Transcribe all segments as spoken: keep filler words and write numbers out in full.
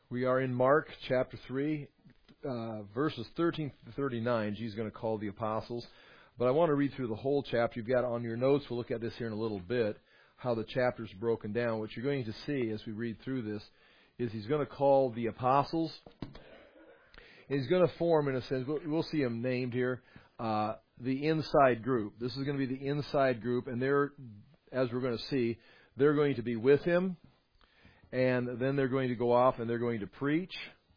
We are in Mark chapter three, uh, verses thirteen to thirty-nine. Jesus is going to call the apostles. But I want to read through the whole chapter. You've got it on your notes. We'll look at this here in a little bit, how the chapter's broken down. What you're going to see as we read through this is he's going to call the apostles. And he's going to form, in a sense, we'll, we'll see them named here, uh, the inside group. This is going to be the inside group, and they're, as we're going to see, they're going to be with him. And then they're going to go off and they're going to preach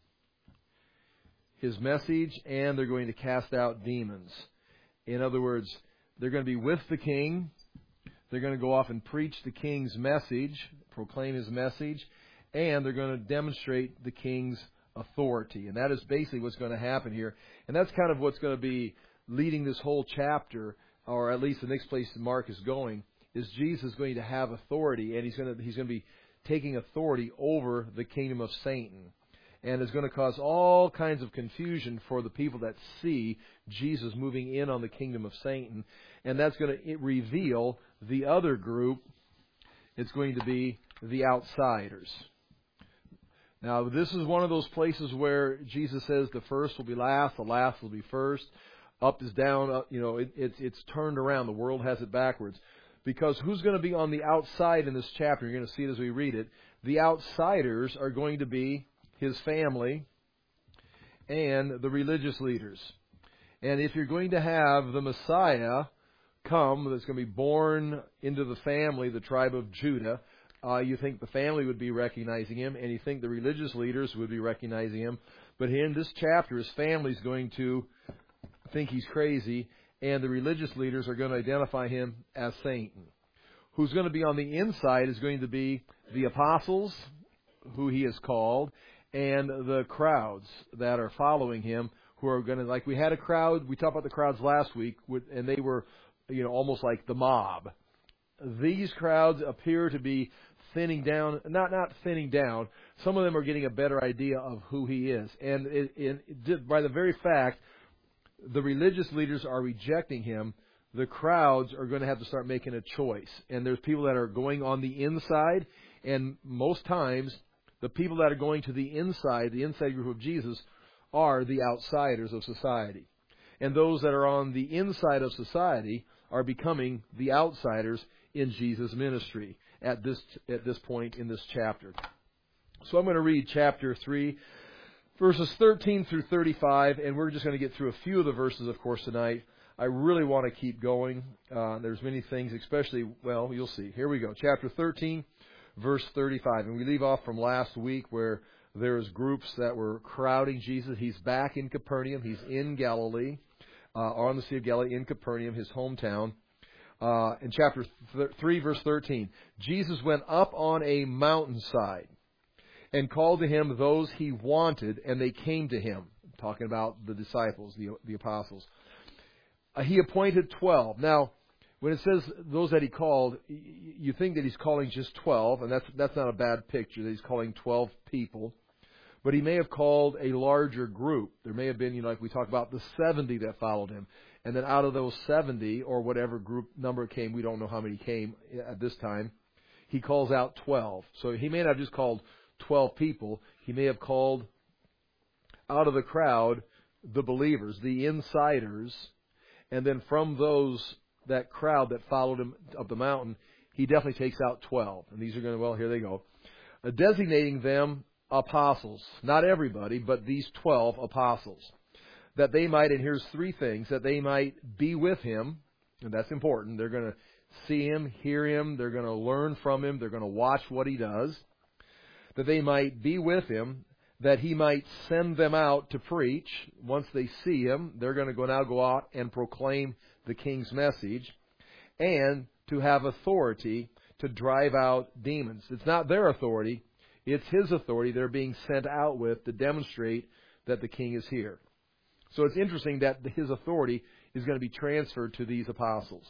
his message, and they're going to cast out demons. In other words, they're going to be with the king. They're going to go off and preach the king's message, proclaim his message, and they're going to demonstrate the king's authority. And that is basically what's going to happen here. And that's kind of what's going to be leading this whole chapter, or at least the next place Mark is going, is Jesus is going to have authority, and he's going to he's going to be taking authority over the kingdom of Satan. And it's going to cause all kinds of confusion for the people that see Jesus moving in on the kingdom of Satan. And that's going to reveal the other group. It's going to be the outsiders. Now, this is one of those places where Jesus says the first will be last, the last will be first. Up is down, up, you know, it, it's, it's turned around. The world has it backwards. Because who's going to be on the outside in this chapter? You're going to see it as we read it. The outsiders are going to be his family and the religious leaders. And if you're going to have the Messiah come, that's going to be born into the family, the tribe of Judah, uh, you think the family would be recognizing him, and you think the religious leaders would be recognizing him. But in this chapter, his family's going to think he's crazy, and the religious leaders are going to identify him as Satan. Who's going to be on the inside is going to be the apostles, who he has called, and the crowds that are following him, who are going to, like we had a crowd, we talked about the crowds last week, and they were, you know, almost like the mob. These crowds appear to be thinning down, not not thinning down. Some of them are getting a better idea of who he is. And it, it, by the very fact the religious leaders are rejecting him, the crowds are going to have to start making a choice. And there's people that are going on the inside, and most times the people that are going to the inside, the inside group of Jesus, are the outsiders of society. And those that are on the inside of society are becoming the outsiders in Jesus' ministry at this at this point in this chapter. So I'm going to read chapter three, verses thirteen through thirty-five, and we're just going to get through a few of the verses, of course, tonight. I really want to keep going. Uh, there's many things, especially, well, you'll see. Here we go. Chapter thirteen, verse thirty-five. And we leave off from last week where there's groups that were crowding Jesus. He's back in Capernaum. He's in Galilee, uh, on the Sea of Galilee, in Capernaum, his hometown. Uh, in chapter th- three, verse thirteen, Jesus went up on a mountainside and called to him those he wanted, and they came to him. Talking about the disciples, the, the apostles. Uh, he appointed twelve. Now, when it says those that he called, you think that he's calling just twelve, and that's that's not a bad picture, that he's calling twelve people. But he may have called a larger group. There may have been, you know, like we talked about, the seventy that followed him. And then out of those seventy, or whatever group number came, we don't know how many came at this time, he calls out twelve. So he may not have just called twelve people. He may have called out of the crowd the believers, the insiders, and then from those, that crowd that followed him up the mountain, he definitely takes out twelve. And these are going to, well, here they go. Uh, designating them apostles. Not everybody, but these twelve apostles. That they might, and here's three things, that they might be with him, and that's important. They're going to see him, hear him, they're going to learn from him, they're going to watch what he does. That they might be with him, that he might send them out to preach. Once they see him, they're going to go now go out and proclaim the king's message, and to have authority to drive out demons. It's not their authority, it's his authority they're being sent out with to demonstrate that the king is here. So it's interesting that his authority is going to be transferred to these apostles.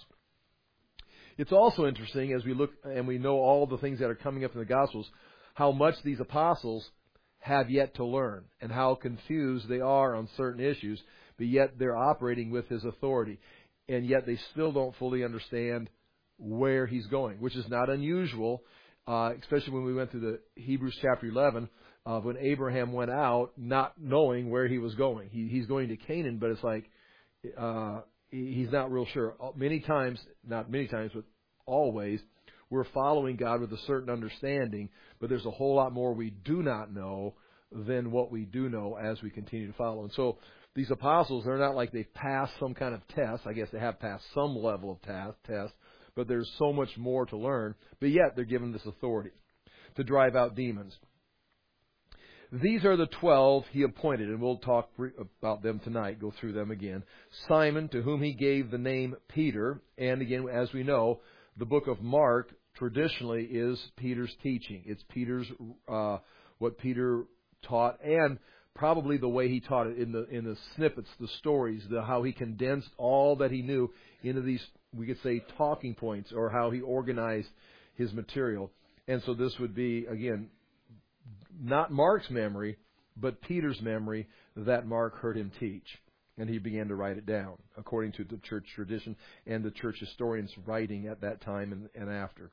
It's also interesting, as we look and we know all the things that are coming up in the Gospels, how much these apostles have yet to learn and how confused they are on certain issues, but yet they're operating with his authority. And yet they still don't fully understand where he's going, which is not unusual uh, especially when we went through the Hebrews chapter eleven, uh, when Abraham went out not knowing where he was going. He, he's going to Canaan, but it's like uh, he, he's not real sure. Many times, not many times, but always, we're following God with a certain understanding, but there's a whole lot more we do not know than what we do know as we continue to follow. And so these apostles, they're not like they've passed some kind of test. I guess they have passed some level of task, test, but there's so much more to learn. But yet they're given this authority to drive out demons. These are the twelve he appointed, and we'll talk about them tonight, go through them again. Simon, to whom he gave the name Peter, and again, as we know, the book of Mark traditionally is Peter's teaching. It's Peter's, uh, what Peter taught, and probably the way he taught it in the in the snippets, the stories, the how he condensed all that he knew into these, we could say, talking points, or how he organized his material. And so this would be, again, not Mark's memory, but Peter's memory that Mark heard him teach. And he began to write it down, according to the church tradition and the church historians writing at that time and, and after.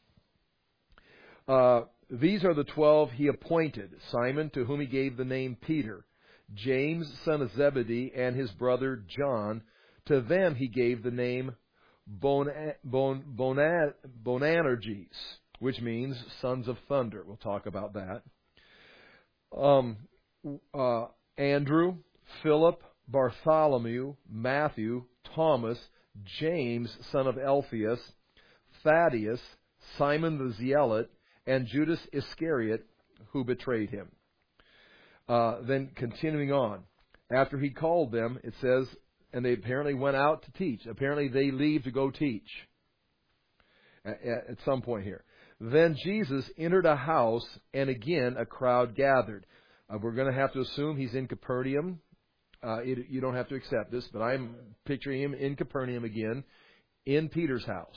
Uh, these are the twelve he appointed. Simon, to whom he gave the name Peter. James, son of Zebedee, and his brother John. To them he gave the name Bon, bon, Bonan, Boanerges, which means sons of thunder. We'll talk about that. Um, uh, Andrew, Philip, Bartholomew, Matthew, Thomas, James, son of Alphaeus, Thaddeus, Simon the Zealot, and Judas Iscariot, who betrayed him. Uh, then continuing on, after he called them, it says, and they apparently went out to teach. Apparently they leave to go teach at, at some point here. Then Jesus entered a house, and again a crowd gathered. Uh, we're going to have to assume he's in Capernaum. Uh, it, you don't have to accept this, but I'm picturing him in Capernaum again, in Peter's house.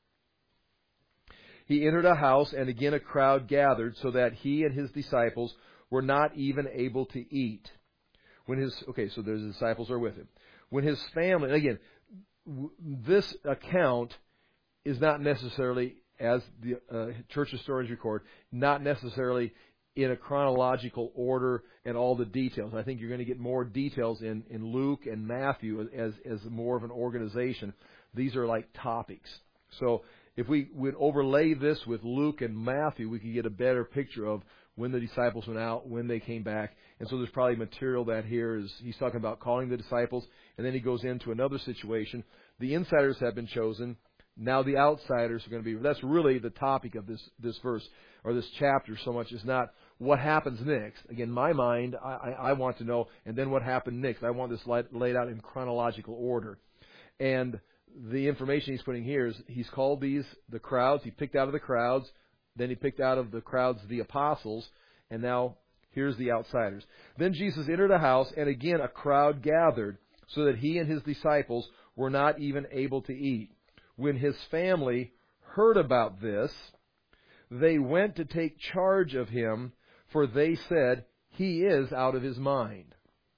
He entered a house, and again a crowd gathered, so that he and his disciples were not even able to eat. When his okay, so their disciples are with him. When his family, and again, w- this account is not necessarily, as the uh, church historians record, not necessarily in a chronological order and all the details. I think you're going to get more details in, in Luke and Matthew as as more of an organization. These are like topics. So if we would overlay this with Luke and Matthew, we could get a better picture of when the disciples went out, when they came back. And so there's probably material that here is, he's talking about calling the disciples, and then he goes into another situation. The insiders have been chosen. Now the outsiders are going to be, that's really the topic of this, this verse, or this chapter so much, is not what happens next. Again, my mind, I, I, I want to know, and then what happened next. I want this laid, laid out in chronological order. And the information he's putting here is he's called these the crowds. He picked out of the crowds. Then he picked out of the crowds the apostles. And now here's the outsiders. Then Jesus entered a house, and again a crowd gathered, so that he and his disciples were not even able to eat. When his family heard about this, they went to take charge of him, for they said, "He is out of his mind."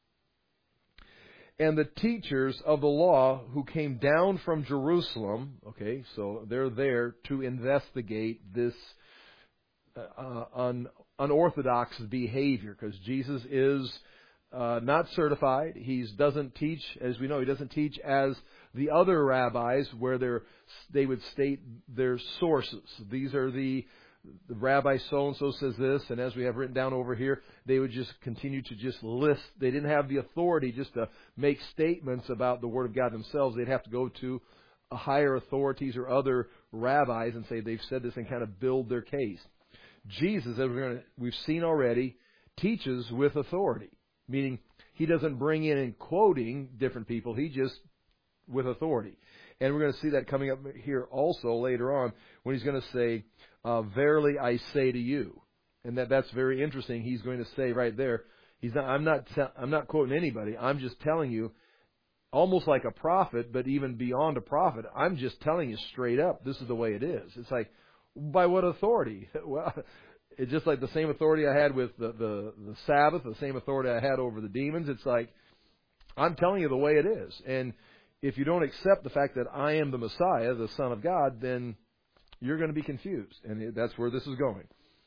And the teachers of the law who came down from Jerusalem, okay, so they're there to investigate this uh, un, unorthodox behavior, because Jesus is uh, not certified. He doesn't teach, as we know, he doesn't teach as the other rabbis, where they're, they would state their sources. These are the The rabbi so-and-so says this, and as we have written down over here, they would just continue to just list. They didn't have the authority just to make statements about the Word of God themselves. They'd have to go to higher authorities or other rabbis and say they've said this and kind of build their case. Jesus, as we're gonna, we've seen already, teaches with authority, meaning he doesn't bring in and quoting different people. He just, with authority. And we're going to see that coming up here also later on when he's going to say, uh, verily I say to you. And that, that's very interesting. He's going to say right there, he's not, I'm not, te- I'm not quoting anybody. I'm just telling you, almost like a prophet, but even beyond a prophet. I'm just telling you straight up, this is the way it is. It's like, by what authority? Well, it's just like the same authority I had with the, the, the Sabbath, the same authority I had over the demons. It's like, I'm telling you the way it is. And if you don't accept the fact that I am the Messiah, the Son of God, then you're going to be confused. And that's where this is going.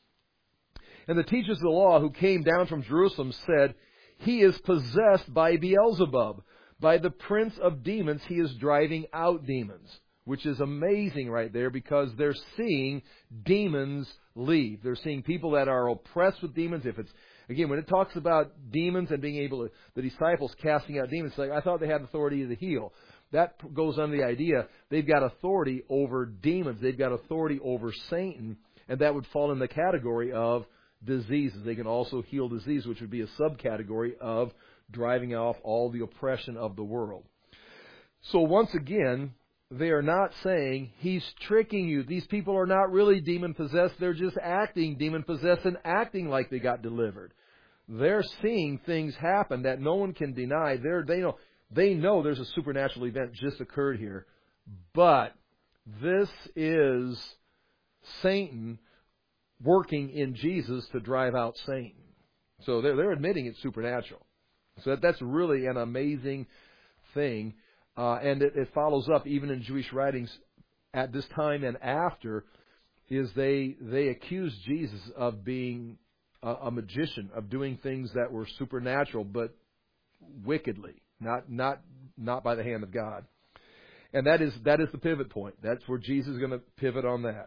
And the teachers of the law who came down from Jerusalem said, "He is possessed by Beelzebub. By the prince of demons, he is driving out demons." Which is amazing right there, because they're seeing demons leave. They're seeing people that are oppressed with demons. If it's, again, when it talks about demons and being able to, the disciples casting out demons, it's like, I thought they had authority to heal. That goes under the idea they've got authority over demons. They've got authority over Satan, and that would fall in the category of diseases. They can also heal disease, which would be a subcategory of driving off all the oppression of the world. So once again, they are not saying he's tricking you. These people are not really demon-possessed. They're just acting demon-possessed and acting like they got delivered. They're seeing things happen that no one can deny. They're, they know they know there's a supernatural event just occurred here. But this is Satan working in Jesus to drive out Satan. So they're, they're admitting it's supernatural. So that, that's really an amazing thing. Uh, and it, it follows up even in Jewish writings at this time and after, is they they accuse Jesus of being a, a magician, of doing things that were supernatural but wickedly, not not not by the hand of God. And that is that is the pivot point. That's where Jesus is going to pivot on that.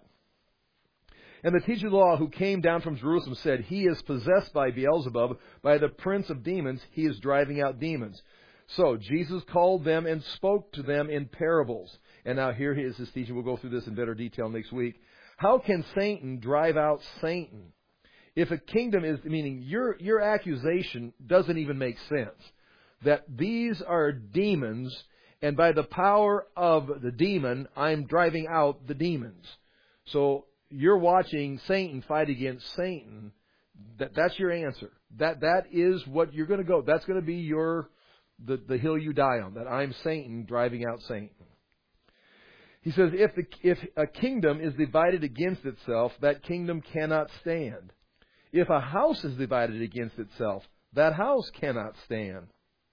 And the teacher of the law who came down from Jerusalem said, "He is possessed by Beelzebub, by the prince of demons. He is driving out demons." So Jesus called them and spoke to them in parables. And now here is his teaching. We'll go through this in better detail next week. How can Satan drive out Satan? If a kingdom is, meaning your your accusation doesn't even make sense. That these are demons, and by the power of the demon, I'm driving out the demons. So you're watching Satan fight against Satan. That that's your answer. That that is what you're going to go. That's going to be your The, the hill you die on, that I'm Satan driving out Satan. He says, if, the, if a kingdom is divided against itself, that kingdom cannot stand. If a house is divided against itself, that house cannot stand.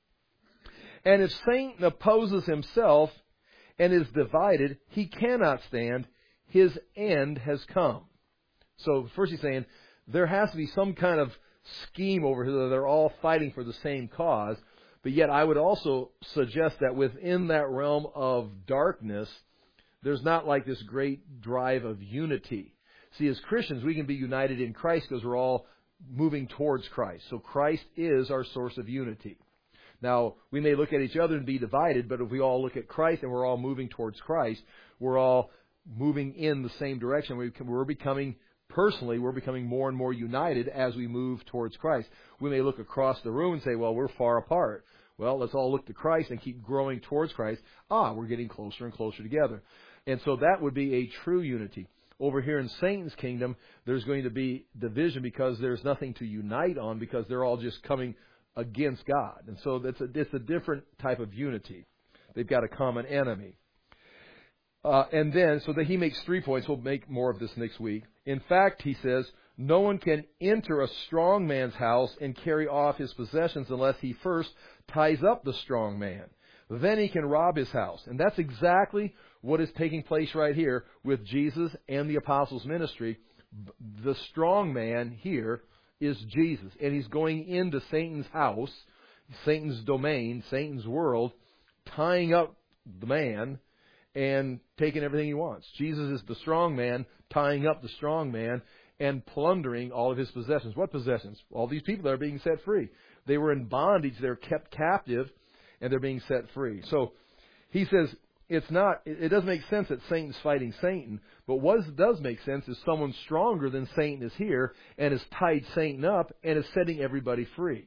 And if Satan opposes himself and is divided, he cannot stand. His end has come. So first he's saying, there has to be some kind of scheme over here that they're all fighting for the same cause. But yet I would also suggest that within that realm of darkness, there's not like this great drive of unity. See, as Christians, we can be united in Christ because we're all moving towards Christ. So Christ is our source of unity. Now, we may look at each other and be divided, but if we all look at Christ and we're all moving towards Christ, we're all moving in the same direction. We're becoming, personally, we're becoming more and more united as we move towards Christ. We may look across the room and say, well, we're far apart. Well, let's all look to Christ and keep growing towards Christ. Ah, we're getting closer and closer together. And so that would be a true unity. Over here in Satan's kingdom, there's going to be division because there's nothing to unite on, because they're all just coming against God. And so it's a, it's a different type of unity. They've got a common enemy. Uh, and then, so that he makes three points. We'll make more of this next week. In fact, he says, no one can enter a strong man's house and carry off his possessions unless he first ties up the strong man. Then he can rob his house. And that's exactly what is taking place right here with Jesus and the apostles' ministry. The strong man here is Jesus. And he's going into Satan's house, Satan's domain, Satan's world, tying up the man and taking everything he wants. Jesus is the strong man, tying up the strong man and plundering all of his possessions. What possessions? All these people that are being set free. They were in bondage. They're kept captive, and they're being set free. So he says it's not. It doesn't make sense that Satan's fighting Satan. But what does make sense is someone stronger than Satan is here and has tied Satan up and is setting everybody free.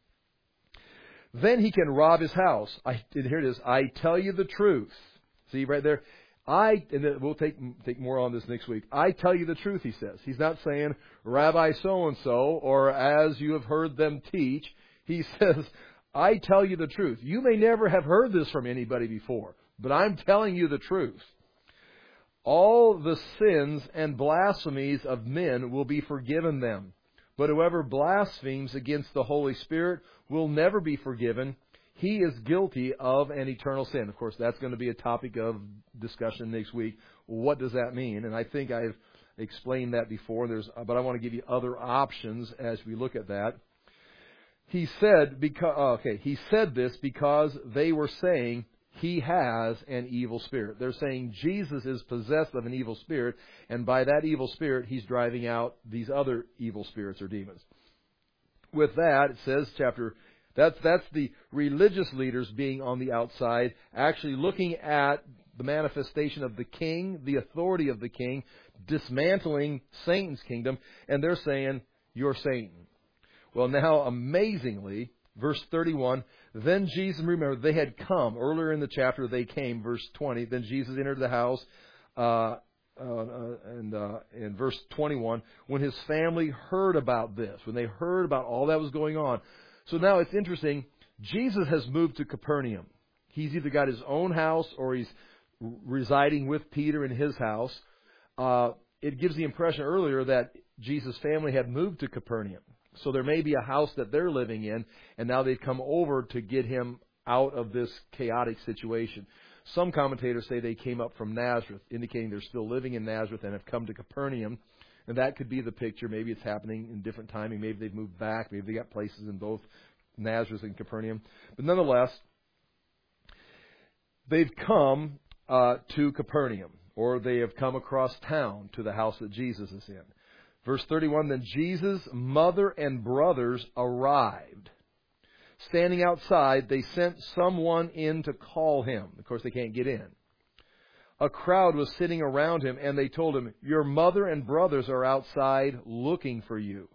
Then he can rob his house. I, and here it is. I tell you the truth. See right there. I, and then we'll take take more on this next week. I tell you the truth, he says. He's not saying, Rabbi so-and-so, or as you have heard them teach. He says, I tell you the truth. You may never have heard this from anybody before, but I'm telling you the truth. All the sins and blasphemies of men will be forgiven them. But whoever blasphemes against the Holy Spirit will never be forgiven. he is guilty of an eternal sin. Of course, that's going to be a topic of discussion next week. What does that mean? And I think I've explained that before. There's, but I want to give you other options as we look at that. He said, because, okay, he said this because they were saying he has an evil spirit. They're saying Jesus is possessed of an evil spirit, and by that evil spirit, he's driving out these other evil spirits or demons. With that, it says, chapter, that's, that's the religious leaders being on the outside, actually looking at the manifestation of the king, the authority of the king, dismantling Satan's kingdom, and they're saying, you're Satan. Well, now, amazingly, verse thirty-one, then Jesus, remember, they had come. Earlier in the chapter, they came, verse twenty. Then Jesus entered the house, uh, uh, and uh, in verse twenty-one, when his family heard about this, when they heard about all that was going on. So now it's interesting. Jesus has moved to Capernaum. He's either got his own house or he's residing with Peter in his house. Uh, it gives the impression earlier that Jesus' family had moved to Capernaum. So there may be a house that they're living in, and now they've come over to get him out of this chaotic situation. Some commentators say they came up from Nazareth, indicating they're still living in Nazareth and have come to Capernaum. And that could be the picture. Maybe it's happening in different timing. Maybe they've moved back. Maybe they got places in both Nazareth and Capernaum. But nonetheless, they've come uh, to Capernaum, or they have come across town to the house that Jesus is in. Verse thirty-one, then Jesus' mother and brothers arrived. Standing outside, they sent someone in to call him. Of course, they can't get in. A crowd was sitting around him, and they told him, your mother and brothers are outside looking for you.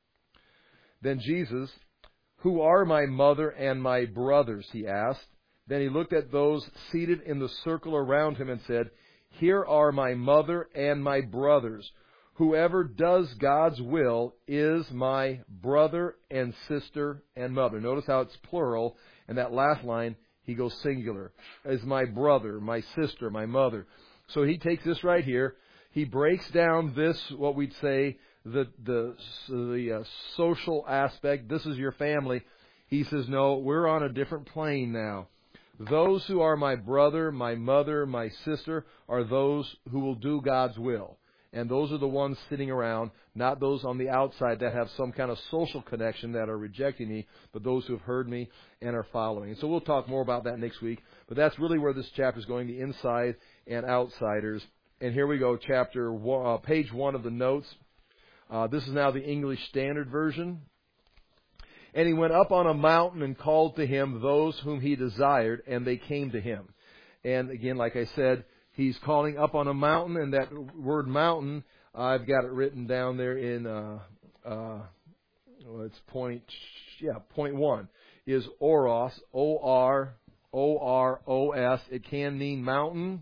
Then Jesus, who are my mother and my brothers, he asked. Then he looked at those seated in the circle around him and said, here are my mother and my brothers. Whoever does God's will is my brother and sister and mother. Notice how it's plural. And that last line, he goes singular. Is my brother, my sister, my mother. So he takes this right here. He breaks down this, what we'd say, the the, the uh, social aspect. This is your family. He says, no, we're on a different plane now. Those who are my brother, my mother, my sister are those who will do God's will. And those are the ones sitting around, not those on the outside that have some kind of social connection that are rejecting me, but those who have heard me and are following. And so we'll talk more about that next week. But that's really where this chapter is going, the inside and outsiders. And here we go, chapter one, uh, page one of the notes. Uh, this is now the English Standard Version. And he went up on a mountain and called to him those whom he desired, and they came to him. And again, like I said, he's calling up on a mountain, and that word mountain, I've got it written down there in, uh, uh, well, it's point, yeah, point one, is oros, O R O R O S. It can mean mountain,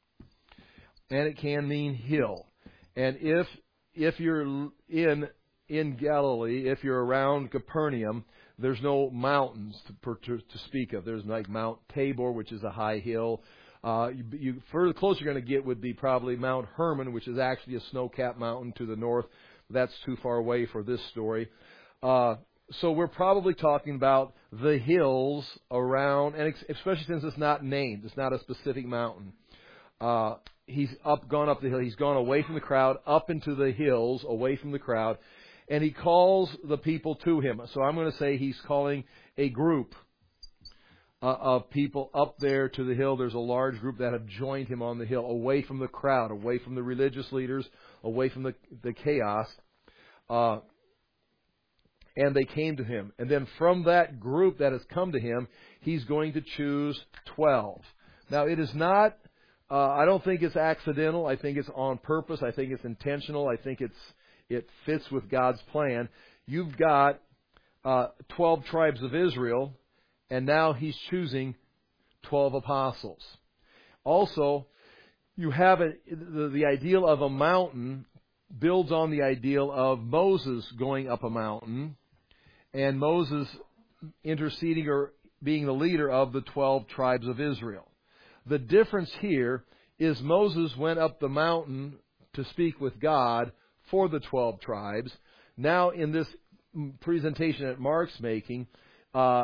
and it can mean hill. And if if you're in in Galilee, if you're around Capernaum, there's no mountains to, to, to speak of. There's like Mount Tabor, which is a high hill. Uh, you, you further closer you're going to get would be probably Mount Hermon, which is actually a snow-capped mountain to the north. That's too far away for this story. Uh, so we're probably talking about the hills around, and especially since it's not named, it's not a specific mountain. Uh, he's up, gone up the hill. He's gone away from the crowd, up into the hills, away from the crowd, and he calls the people to him. So I'm going to say he's calling a group Uh, of people up there to the hill. There's a large group that have joined him on the hill, away from the crowd, away from the religious leaders, away from the, the chaos. Uh, and they came to him. And then from that group that has come to him, he's going to choose twelve. Now, it is not, uh, I don't think it's accidental. I think it's on purpose. I think it's intentional. I think it's it fits with God's plan. You've got uh, twelve tribes of Israel, and now he's choosing twelve apostles. Also, you have a, the, the ideal of a mountain builds on the ideal of Moses going up a mountain and Moses interceding or being the leader of the twelve tribes of Israel. The difference here is Moses went up the mountain to speak with God for the twelve tribes. Now in this presentation that Mark's making, uh,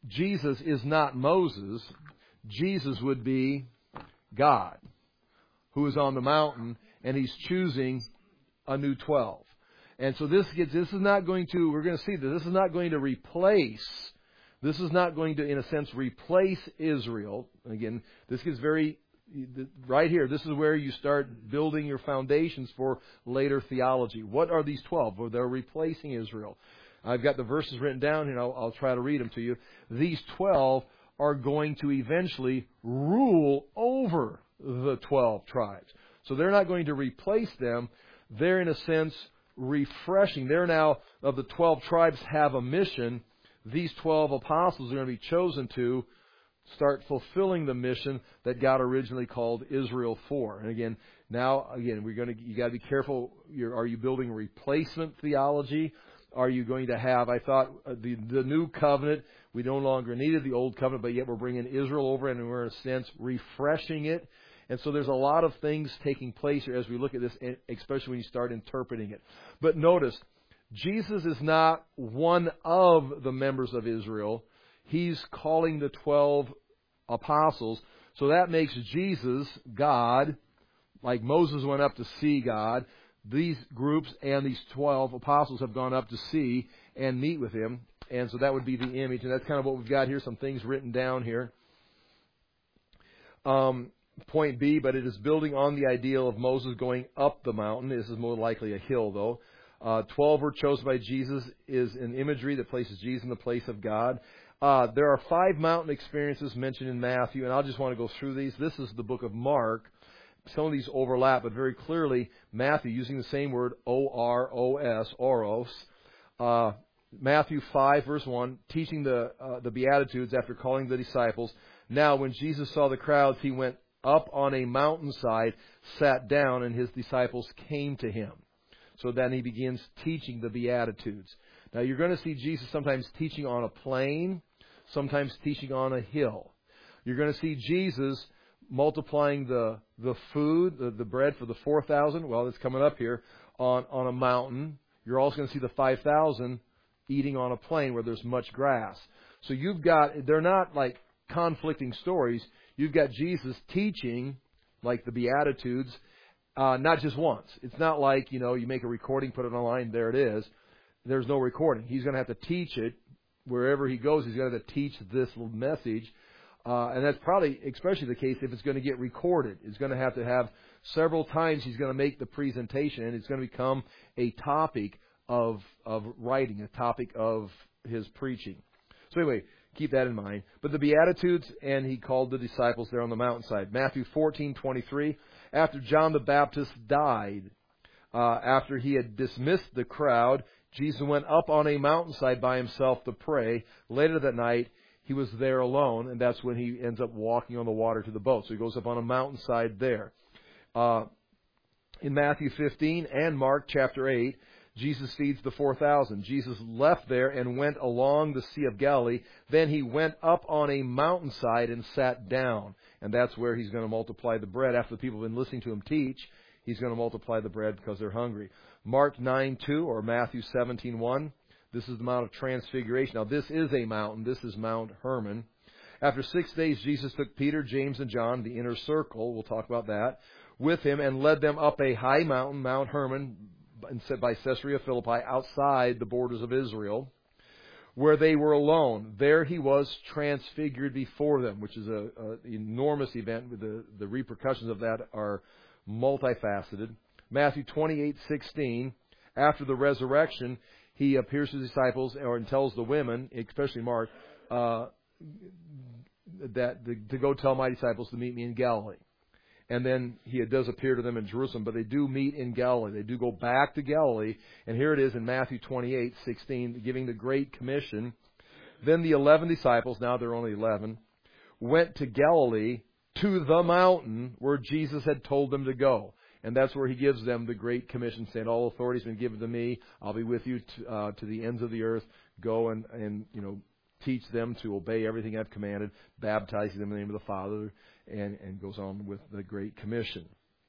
Jesus is not Moses. Jesus would be God, who is on the mountain, and He's choosing a new twelve. And so this gets, this is not going to, we're going to see that this is not going to replace, this is not going to, in a sense, replace Israel. Again, this gets very, right here, this is where you start building your foundations for later theology. What are these twelve? Well, they're replacing Israel. I've got the verses written down here, and I'll, I'll try to read them to you. These twelve are going to eventually rule over the twelve tribes. So they're not going to replace them. They're, in a sense, refreshing. They're now, of the twelve tribes have a mission. These twelve apostles are going to be chosen to start fulfilling the mission that God originally called Israel for. And again, now, again, we're going to, you got to be careful. You're, are you building replacement theology? Are you going to have, I thought, uh, the, the new covenant, we no longer needed the old covenant, but yet we're bringing Israel over and we're, in a sense, refreshing it. And so there's a lot of things taking place here as we look at this, especially when you start interpreting it. But notice, Jesus is not one of the members of Israel. He's calling the twelve apostles. So that makes Jesus God, like Moses went up to see God. These groups and these twelve apostles have gone up to see and meet with Him. And so that would be the image. And that's kind of what we've got here, some things written down here. Um, point B, but it is building on the ideal of Moses going up the mountain. This is more likely a hill, though. Uh, twelve were chosen by Jesus is an imagery that places Jesus in the place of God. Uh, there are five mountain experiences mentioned in Matthew, and I'll just want to go through these. This is the book of Mark. Some of these overlap, but very clearly, Matthew, using the same word, O R O S, oros. Uh, Matthew five, verse one, teaching the uh, the Beatitudes after calling the disciples. Now, when Jesus saw the crowds, He went up on a mountainside, sat down, and His disciples came to Him. So then He begins teaching the Beatitudes. Now, you're going to see Jesus sometimes teaching on a plain, sometimes teaching on a hill. You're going to see Jesus multiplying the the food, the, the bread for the four thousand, well, it's coming up here, on, on a mountain. You're also going to see the five thousand eating on a plain where there's much grass. So you've got, they're not like conflicting stories. You've got Jesus teaching, like the Beatitudes, uh, not just once. It's not like, you know, you make a recording, put it online, there it is. There's no recording. He's going to have to teach it wherever He goes. He's going to have to teach this message. Uh, and that's probably especially the case if it's going to get recorded. It's going to have to have several times He's going to make the presentation, and it's going to become a topic of of writing, a topic of His preaching. So anyway, keep that in mind. But the Beatitudes, and He called the disciples there on the mountainside. Matthew fourteen twenty-three, after John the Baptist died, uh, after he had dismissed the crowd, Jesus went up on a mountainside by Himself to pray. Later that night, He was there alone, and that's when He ends up walking on the water to the boat. So He goes up on a mountainside there. Uh, in Matthew fifteen and Mark chapter eight, Jesus feeds the four thousand. Jesus left there and went along the Sea of Galilee. Then He went up on a mountainside and sat down. And that's where He's going to multiply the bread. After the people have been listening to Him teach, He's going to multiply the bread because they're hungry. Mark nine two or Matthew seventeen one. This is the Mount of Transfiguration. Now, this is a mountain. This is Mount Hermon. After six days, Jesus took Peter, James, and John, the inner circle, we'll talk about that, with Him and led them up a high mountain, Mount Hermon, by Caesarea Philippi, outside the borders of Israel, where they were alone. There He was transfigured before them, which is an enormous event. The, the repercussions of that are multifaceted. Matthew twenty-eight sixteen, after the resurrection, He appears to the disciples or and tells the women, especially Mark, uh, that the, to go tell my disciples to meet me in Galilee. And then He does appear to them in Jerusalem, but they do meet in Galilee. They do go back to Galilee. And here it is in Matthew twenty-eight sixteen, giving the Great Commission. Then the eleven disciples, now there are only eleven, went to Galilee to the mountain where Jesus had told them to go. And that's where He gives them the Great Commission, saying, all authority has been given to me. I'll be with you to, uh, to the ends of the earth. Go and, and, you know, teach them to obey everything I've commanded, baptizing them in the name of the Father, and, and goes on with the Great Commission.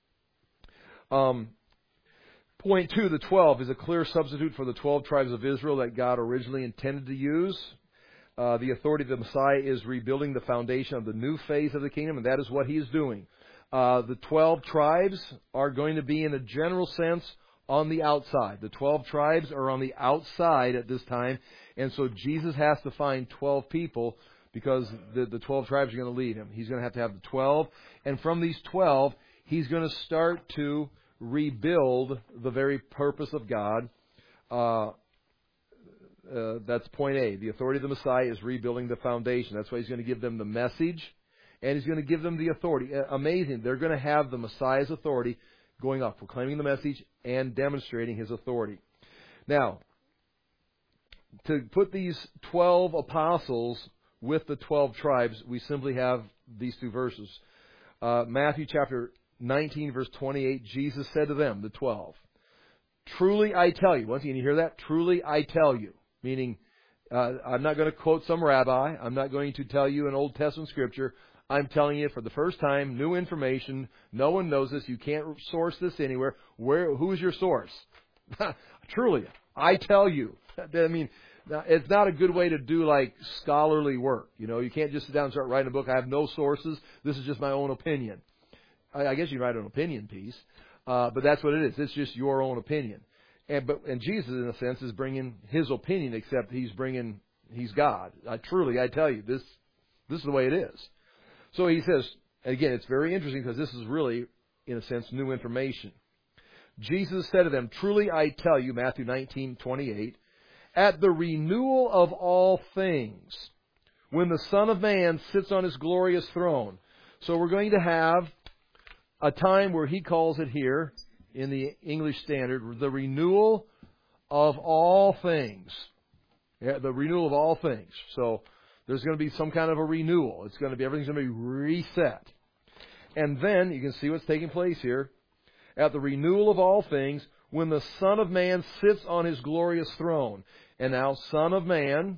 Um, point two, the twelve is a clear substitute for the twelve tribes of Israel that God originally intended to use. Uh, the authority of the Messiah is rebuilding the foundation of the new phase of the kingdom, and that is what he is doing. Uh, the twelve tribes are going to be, in a general sense, on the outside. The twelve tribes are on the outside at this time, and so Jesus has to find twelve people because the, the twelve tribes are going to lead him. He's going to have to have the twelve, and from these twelve, he's going to start to rebuild the very purpose of God. Uh, uh, that's point A. The authority of the Messiah is rebuilding the foundation. That's why he's going to give them the message, and he's going to give them the authority. Uh, amazing. They're going to have the Messiah's authority going up, proclaiming the message and demonstrating his authority. Now, to put these twelve apostles with the twelve tribes, we simply have these two verses. Uh, Matthew chapter nineteen, verse twenty-eight, Jesus said to them, the twelve, "Truly I tell you," once again, you hear that? "Truly I tell you," meaning uh, I'm not going to quote some rabbi. I'm not going to tell you an Old Testament scripture. I'm telling you for the first time, new information. No one knows this. You can't source this anywhere. Where? Who's your source? Truly, I tell you. I mean, it's not a good way to do like scholarly work. You know, you can't just sit down and start writing a book. I have no sources. This is just my own opinion. I, I guess you write an opinion piece, uh, but that's what it is. It's just your own opinion. And but and Jesus, in a sense, is bringing his opinion, except he's bringing he's God. I, truly, I tell you, this this is the way it is. So he says, again, it's very interesting because this is really, in a sense, new information. Jesus said to them, "Truly I tell you," Matthew nineteen twenty-eight, "at the renewal of all things, when the Son of Man sits on his glorious throne." So we're going to have a time where he calls it here, in the English Standard, the renewal of all things. Yeah, the renewal of all things. So there's going to be some kind of a renewal. It's going to be, everything's going to be reset. And then, you can see what's taking place here. At the renewal of all things, when the Son of Man sits on his glorious throne. And now, Son of Man,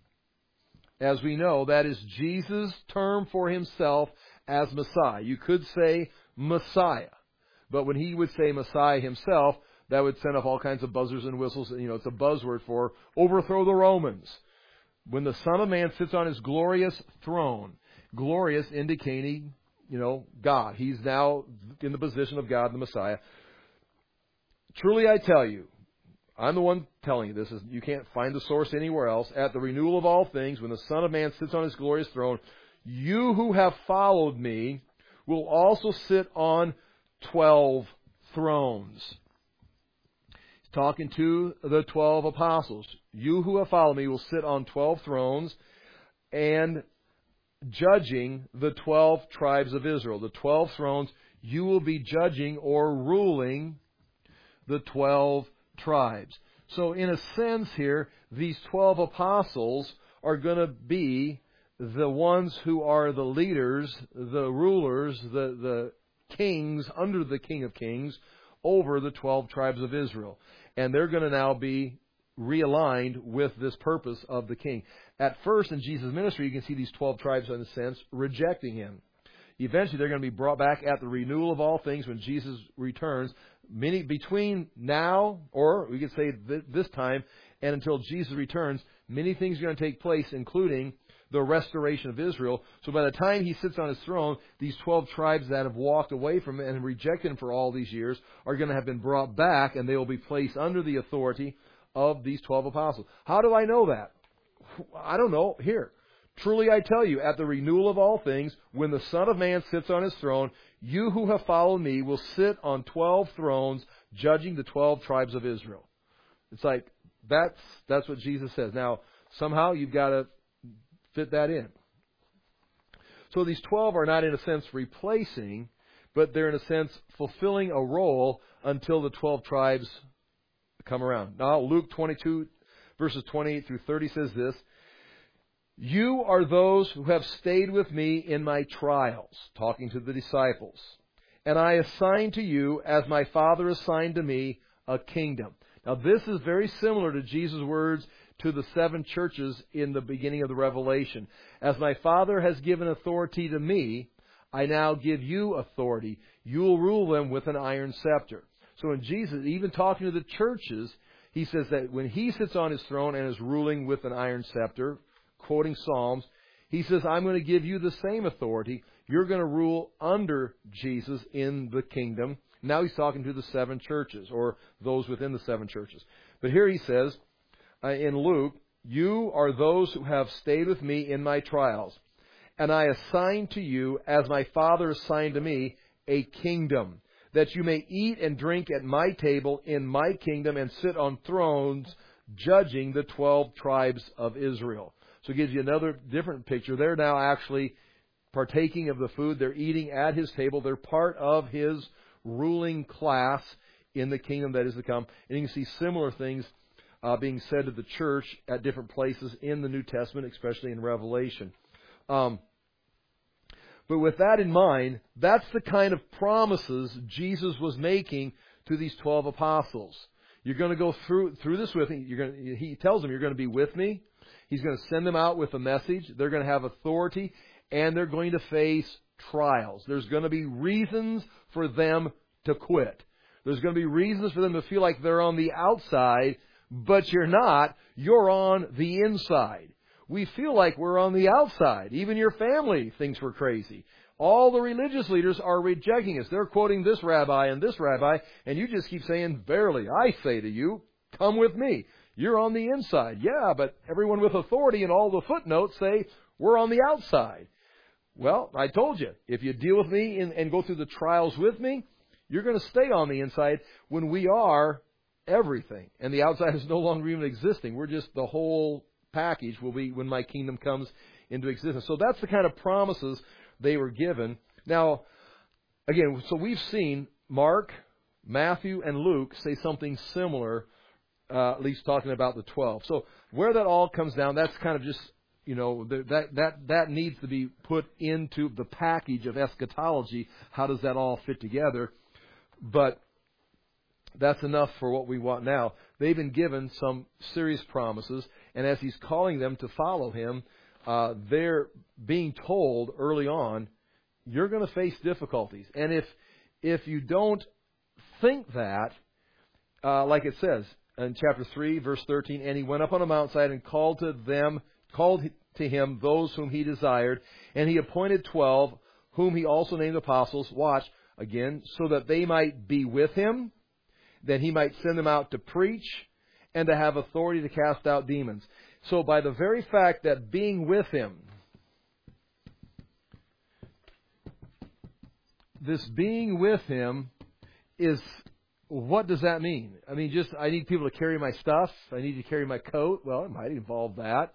as we know, that is Jesus' term for himself as Messiah. You could say Messiah. But when he would say Messiah himself, that would send off all kinds of buzzers and whistles. You know, it's a buzzword for overthrow the Romans. When the Son of Man sits on his glorious throne, glorious indicating, you know, God. He's now in the position of God, the Messiah. "Truly I tell you," I'm the one telling you this, is you can't find the source anywhere else, "at the renewal of all things, when the Son of Man sits on his glorious throne, you who have followed me will also sit on twelve thrones." He's talking to the twelve apostles. "You who have followed me will sit on twelve thrones, and judging the twelve tribes of Israel." The twelve thrones, you will be judging or ruling the twelve tribes. So in a sense here, these twelve apostles are going to be the ones who are the leaders, the rulers, the, the kings under the King of Kings over the twelve tribes of Israel. And they're going to now be realigned with this purpose of the king. At first, in Jesus' ministry, you can see these twelve tribes, in a sense, rejecting him. Eventually, they're going to be brought back at the renewal of all things when Jesus returns. Many, between now, or we could say th- this time, and until Jesus returns, many things are going to take place, including the restoration of Israel. So by the time he sits on his throne, these twelve tribes that have walked away from him and rejected him for all these years are going to have been brought back, and they will be placed under the authority of these twelve apostles. How do I know that? I don't know. Here. "Truly I tell you, at the renewal of all things, when the Son of Man sits on his throne, you who have followed me will sit on twelve thrones, judging the twelve tribes of Israel." It's like, that's that's what Jesus says. Now, somehow you've got to fit that in. So these twelve are not, in a sense, replacing, but they're, in a sense, fulfilling a role until the twelve tribes come around. Now, Luke twenty-two, verses twenty-eight through thirty says this: "You are those who have stayed with me in my trials," talking to the disciples, "and I assign to you, as my Father assigned to me, a kingdom." Now, this is very similar to Jesus' words to the seven churches in the beginning of the Revelation. "As my Father has given authority to me, I now give you authority. You will rule them with an iron scepter." So in Jesus, even talking to the churches, he says that when he sits on his throne and is ruling with an iron scepter, quoting Psalms. He says, I'm going to give you the same authority. You're going to rule under Jesus in the kingdom. Now he's talking to the seven churches, or those within the seven churches. But here he says, uh, in Luke, you are those who have stayed with me in my trials. And I assign to you, as my Father assigned to me, a kingdom, that you may eat and drink at my table in my kingdom and sit on thrones, judging the twelve tribes of Israel. So it gives you another different picture. They're now actually partaking of the food. They're eating at his table. They're part of his ruling class in the kingdom that is to come. And you can see similar things uh, being said to the church at different places in the New Testament, especially in Revelation. Um, but with that in mind, that's the kind of promises Jesus was making to these twelve apostles. You're going to go through through this with me. You're going to, he tells them, you're going to be with me. He's going to send them out with a message. They're going to have authority, and they're going to face trials. There's going to be reasons for them to quit. There's going to be reasons for them to feel like they're on the outside, but you're not. You're on the inside. We feel like we're on the outside. Even your family thinks we're crazy. All the religious leaders are rejecting us. They're quoting this rabbi and this rabbi, and you just keep saying, verily, I say to you, come with me. You're on the inside. Yeah, but everyone with authority and all the footnotes say we're on the outside. Well, I told you, if you deal with me and, and go through the trials with me, you're going to stay on the inside when we are everything. And the outside is no longer even existing. We're just the whole package will be when my kingdom comes into existence. So that's the kind of promises they were given. Now, again, so we've seen Mark, Matthew, and Luke say something similar, uh, at least talking about the twelve. So where that all comes down, that's kind of just, you know, that that that needs to be put into the package of eschatology. How does that all fit together? But that's enough for what we want now. They've been given some serious promises, and as he's calling them to follow him, uh, they're being told early on, you're going to face difficulties. And if if you don't think that, uh, like it says in chapter three, verse thirteen, and he went up on a mountainside and called to them, called to him those whom he desired, and he appointed twelve, whom he also named apostles. Watch again, so that they might be with him, that he might send them out to preach and to have authority to cast out demons. So by the very fact that being with him, this being with him is, what does that mean? I mean, just, I need people to carry my stuff. I need to carry my coat. Well, it might involve that.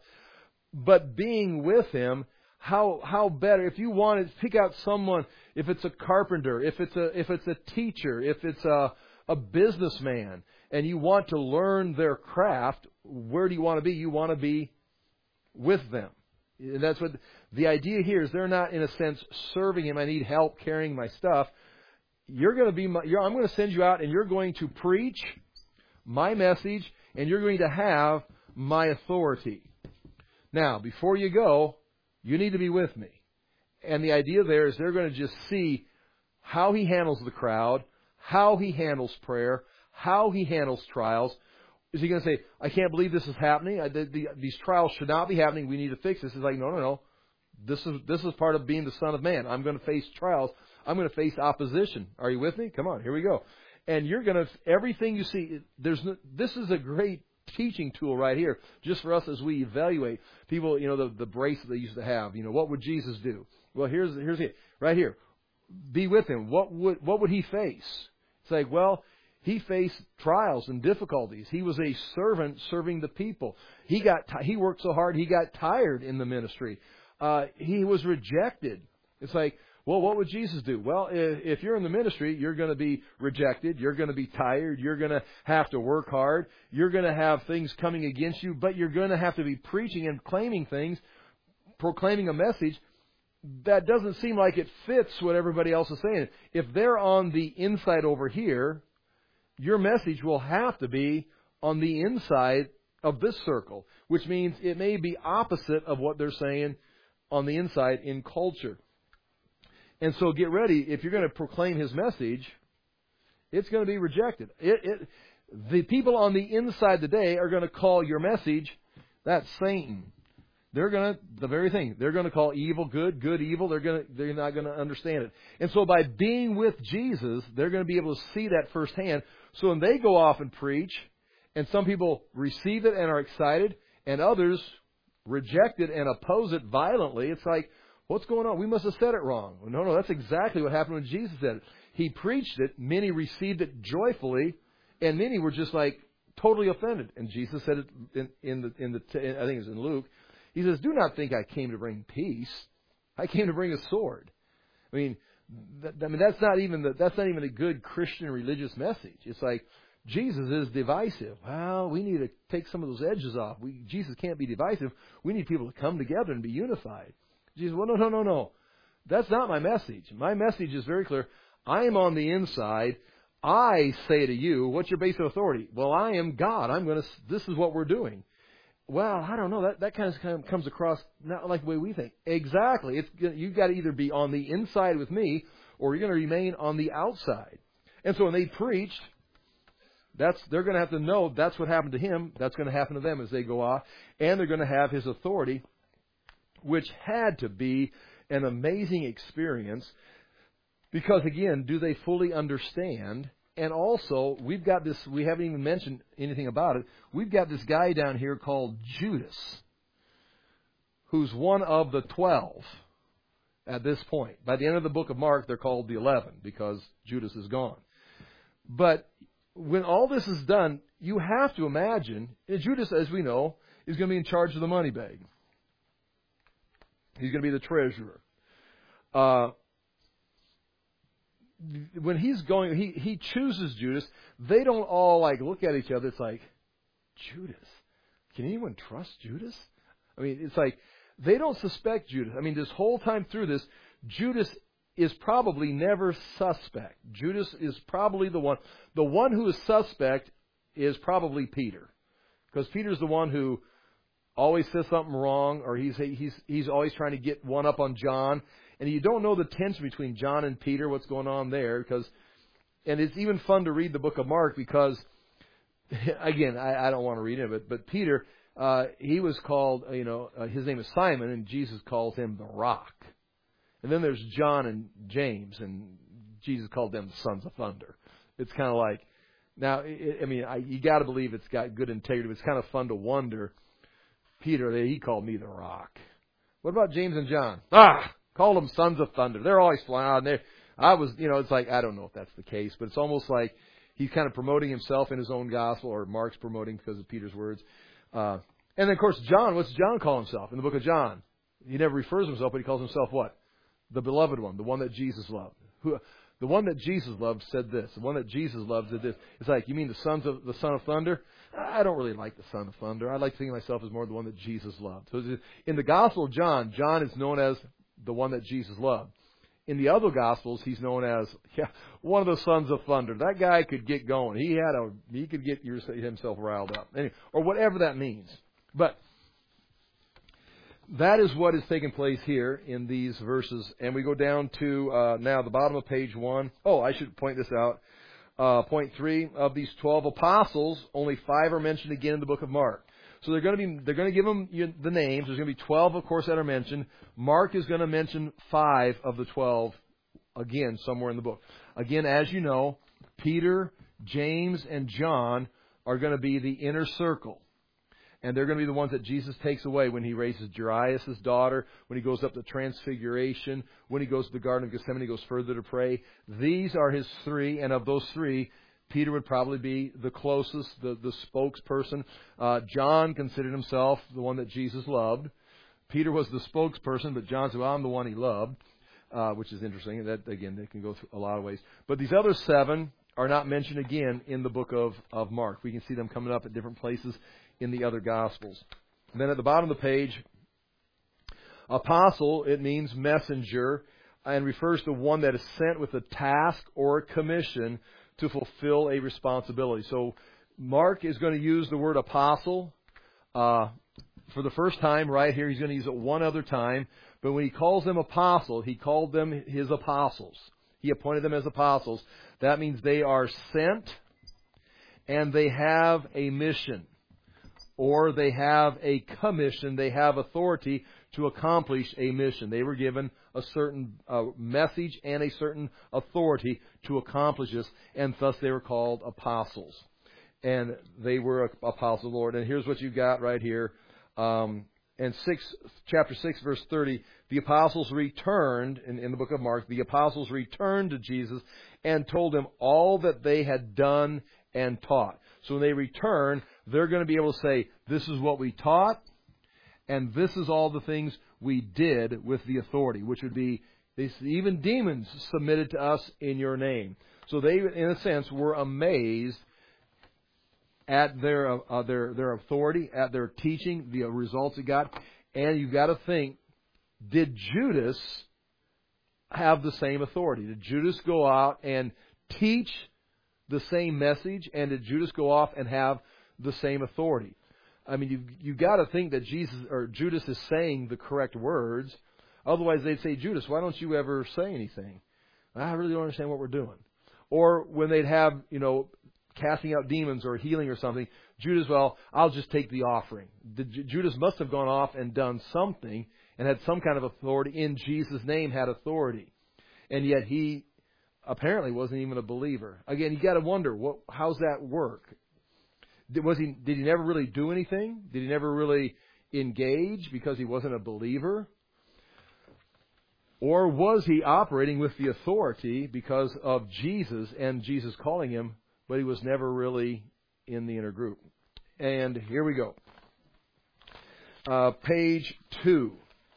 But being with him, how how better, if you want to pick out someone, if it's a carpenter, if it's a if it's a teacher, if it's a a businessman, and you want to learn their craft, where do you want to be? You want to be with them. And that's what the idea here is. They're not, in a sense, serving him. I need help carrying my stuff. You're going to be. My, you're, I'm going to send you out, and you're going to preach my message, and you're going to have my authority. Now, before you go, you need to be with me. And the idea there is they're going to just see how he handles the crowd, how he handles prayer, how he handles trials. Is he going to say, I can't believe this is happening. I, the, the, these trials should not be happening. We need to fix this. He's like, no, no, no. This is this is part of being the Son of Man. I'm going to face trials. I'm going to face opposition. Are you with me? Come on, here we go. And you're going to, everything you see, there's no, this is a great teaching tool right here, just for us as we evaluate people, you know, the, the bracelet they used to have. You know, what would Jesus do? Well, here's here's it right here. Be with him. What would what would he face? It's like, well, he faced trials and difficulties. He was a servant serving the people. He got t- he worked so hard he got tired in the ministry. Uh, he was rejected. It's like, well, what would Jesus do? Well, if, if you're in the ministry, you're going to be rejected. You're going to be tired. You're going to have to work hard. You're going to have things coming against you, but you're going to have to be preaching and claiming things, proclaiming a message that doesn't seem like it fits what everybody else is saying. If they're on the inside over here, your message will have to be on the inside of this circle, which means it may be opposite of what they're saying on the inside in culture. And so get ready. If you're going to proclaim his message, it's going to be rejected. It, it, the people on the inside today are going to call your message, that's Satan. they're going to, the very thing, they're going to call evil good, good evil. They're going to, they're not going to understand it. And so by being with Jesus, they're going to be able to see that firsthand. So when they go off and preach, and some people receive it and are excited, and others reject it and oppose it violently, it's like, what's going on? We must have said it wrong. No, no, that's exactly what happened when Jesus said it. He preached it, many received it joyfully, and many were just like totally offended. And Jesus said it in, in the, in the, I think it's in Luke. He says, "Do not think I came to bring peace. I came to bring a sword." I mean, that, I mean that's not even the, that's not even a good Christian religious message. It's like Jesus is divisive. Well, we need to take some of those edges off. We, Jesus can't be divisive. We need people to come together and be unified. Jesus, well, no, no, no, no. That's not my message. My message is very clear. I am on the inside. I say to you, what's your base of authority? Well, I am God. I'm going to. This is what we're doing. Well, I don't know. That that kind of, kind of comes across not like the way we think. Exactly. It's you've got to either be on the inside with me, or you're going to remain on the outside. And so when they preached, that's they're going to have to know that's what happened to him. That's going to happen to them as they go off, and they're going to have his authority, which had to be an amazing experience. Because again, do they fully understand? And also, we've got this, we haven't even mentioned anything about it. We've got this guy down here called Judas, who's one of the twelve at this point. By the end of the book of Mark, they're called the eleven because Judas is gone. But when all this is done, you have to imagine, and Judas, as we know, is going to be in charge of the money bag. He's going to be the treasurer. Uh, When he's going, he, he chooses Judas. They don't all like look at each other. It's like, Judas? Can anyone trust Judas? I mean, it's like, they don't suspect Judas. I mean, this whole time through this, Judas is probably never suspect. Judas is probably the one. The one who is suspect is probably Peter. Because Peter's the one who always says something wrong, or he's he's he's always trying to get one up on John. And you don't know the tension between John and Peter, what's going on there. Because, and it's even fun to read the book of Mark because, again, I, I don't want to read it, but, but Peter, uh, he was called, you know, uh, his name is Simon, and Jesus calls him the Rock. And then there's John and James, and Jesus called them the sons of thunder. It's kind of like, now, it, I mean, I, you got to believe it's got good integrity. But it's kind of fun to wonder, Peter, he called me the Rock. What about James and John? Ah! Called them sons of thunder. They're always flying out. And they're, I was, you know, it's like, I don't know if that's the case, but it's almost like he's kind of promoting himself in his own gospel, or Mark's promoting because of Peter's words. Uh, and then, of course, John, what's John call himself in the book of John? He never refers to himself, but he calls himself what? The beloved one, the one that Jesus loved. Who, the one that Jesus loved said this. The one that Jesus loved said this. It's like, you mean the sons of the son of thunder? I don't really like the son of thunder. I like to think of myself as more the one that Jesus loved. So in the Gospel of John, John is known as the one that Jesus loved. In the other Gospels, he's known as yeah, one of the sons of thunder. That guy could get going. He had a he could get your, himself riled up, anyway, or whatever that means. But that is what is taking place here in these verses. And we go down to uh, now the bottom of page one. Oh, I should point this out. Uh, point three, of these twelve apostles, only five are mentioned again in the book of Mark. So they're going to be, they're going to give them the names. There's going to be twelve, of course, that are mentioned. Mark is going to mention five of the twelve again somewhere in the book. Again, as you know, Peter, James, and John are going to be the inner circle. And they're going to be the ones that Jesus takes away when he raises Jairus' daughter, when he goes up to Transfiguration, when he goes to the Garden of Gethsemane, he goes further to pray. These are his three, and of those three, Peter would probably be the closest, the, the spokesperson. Uh, John considered himself the one that Jesus loved. Peter was the spokesperson, but John said, well, I'm the one he loved, uh, which is interesting. That, again, they can go through a lot of ways. But these other seven are not mentioned again in the book of, of Mark. We can see them coming up at different places in the other Gospels. And then at the bottom of the page, apostle, it means messenger, and refers to one that is sent with a task or a commission to fulfill a responsibility. So Mark is going to use the word apostle uh, for the first time right here. He's going to use it one other time. But when he calls them apostle, he called them his apostles. He appointed them as apostles. That means they are sent and they have a mission. or they have a commission. They have authority to accomplish a mission. They were given a certain uh, message and a certain authority to accomplish this, and thus they were called apostles. And they were apostles of the Lord. And here's what you got right here. Um, in six, chapter six, verse thirty, the apostles returned, in, in the book of Mark, the apostles returned to Jesus and told him all that they had done and taught. So when they return, they're going to be able to say, this is what we taught, and this is all the things we did with the authority, which would be, they, even demons submitted to us in your name. So they, in a sense, were amazed at their uh, their their authority, at their teaching, the results it got. And you've got to think, did Judas have the same authority? Did Judas go out and teach the same message? And did Judas go off and have the same authority? I mean, you've, you've got to think that Jesus or Judas is saying the correct words. Otherwise, they'd say, Judas, why don't you ever say anything? I really don't understand what we're doing. Or when they'd have, you know, casting out demons or healing or something, Judas, well, I'll just take the offering. The, Judas must have gone off and done something and had some kind of authority. In Jesus' name had authority. And yet he apparently wasn't even a believer. Again, you got to wonder, what, how's that work? Did, was he, did he never really do anything? Did he never really engage because he wasn't a believer? Or was he operating with the authority because of Jesus and Jesus calling him, but he was never really in the inner group? And here we go. Uh, page two.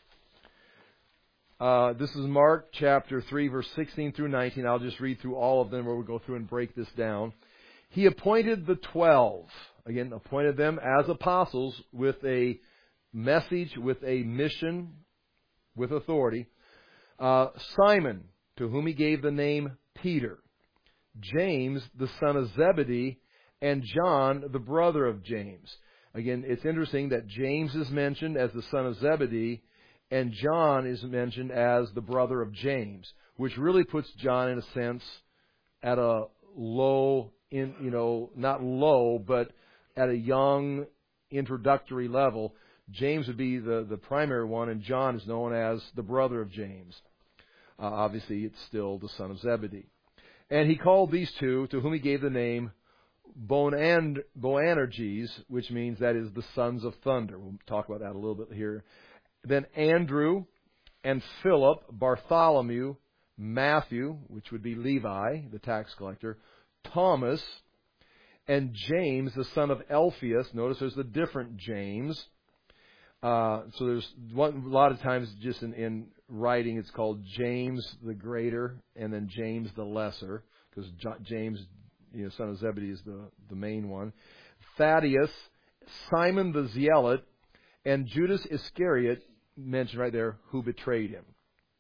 Uh, this is Mark chapter three, verse sixteen through nineteen. I'll just read through all of them where we'll go through and break this down. He appointed the twelve. Again, appointed them as apostles with a message, with a mission, with authority. Uh, Simon, to whom he gave the name Peter. James, the son of Zebedee, and John, the brother of James. Again, it's interesting that James is mentioned as the son of Zebedee, and John is mentioned as the brother of James, which really puts John, in a sense, at a low, in you know, not low, but at a young introductory level. James would be the, the primary one, and John is known as the brother of James. Uh, obviously, it's still the son of Zebedee. And he called these two, to whom he gave the name Boan- Boanerges, which means that is the sons of thunder. We'll talk about that a little bit here. Then Andrew and Philip, Bartholomew, Matthew, which would be Levi, the tax collector, Thomas, and James, the son of Alphaeus. Notice there's a different James. Uh, so there's one, a lot of times just in, in writing it's called James the Greater and then James the Lesser, because James, you know, son of Zebedee, is the, the main one. Thaddeus, Simon the Zealot, and Judas Iscariot, mentioned right there, who betrayed him.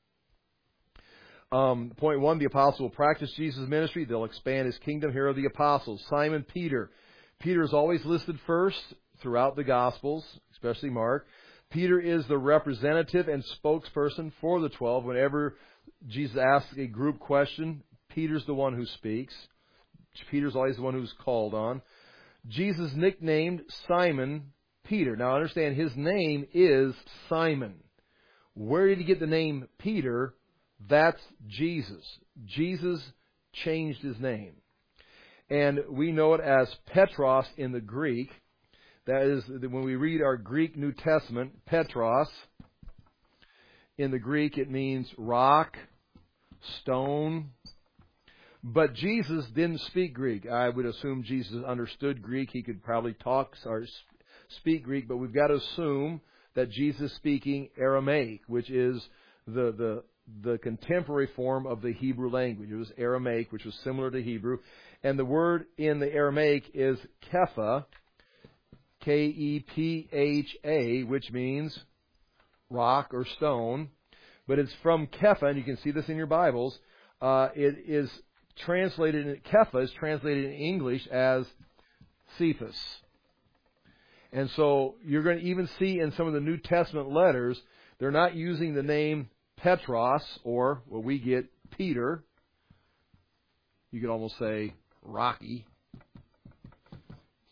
Um, point one, the apostles will practice Jesus' ministry. They'll expand his kingdom. Here are the apostles. Simon Peter. Peter is always listed first throughout the Gospels, especially Mark. Peter is the representative and spokesperson for the twelve. Whenever Jesus asks a group question, Peter's the one who speaks. Peter's always the one who's called on. Jesus nicknamed Simon Peter. Now understand, his name is Simon. Where did he get the name Peter? That's Jesus. Jesus changed his name. And we know it as Petros in the Greek. That is, when we read our Greek New Testament, Petros, in the Greek it means rock, stone. But Jesus didn't speak Greek. I would assume Jesus understood Greek. He could probably talk or speak Greek, but we've got to assume that Jesus is speaking Aramaic, which is the, the, the contemporary form of the Hebrew language. It was Aramaic, which was similar to Hebrew. And the word in the Aramaic is Kepha, K E P H A, which means rock or stone. But it's from Kepha, and you can see this in your Bibles. Uh, it is translated, Kepha is translated in English as Cephas. And so you're going to even see in some of the New Testament letters, they're not using the name Petros, or what we get, Peter. You could almost say Rocky.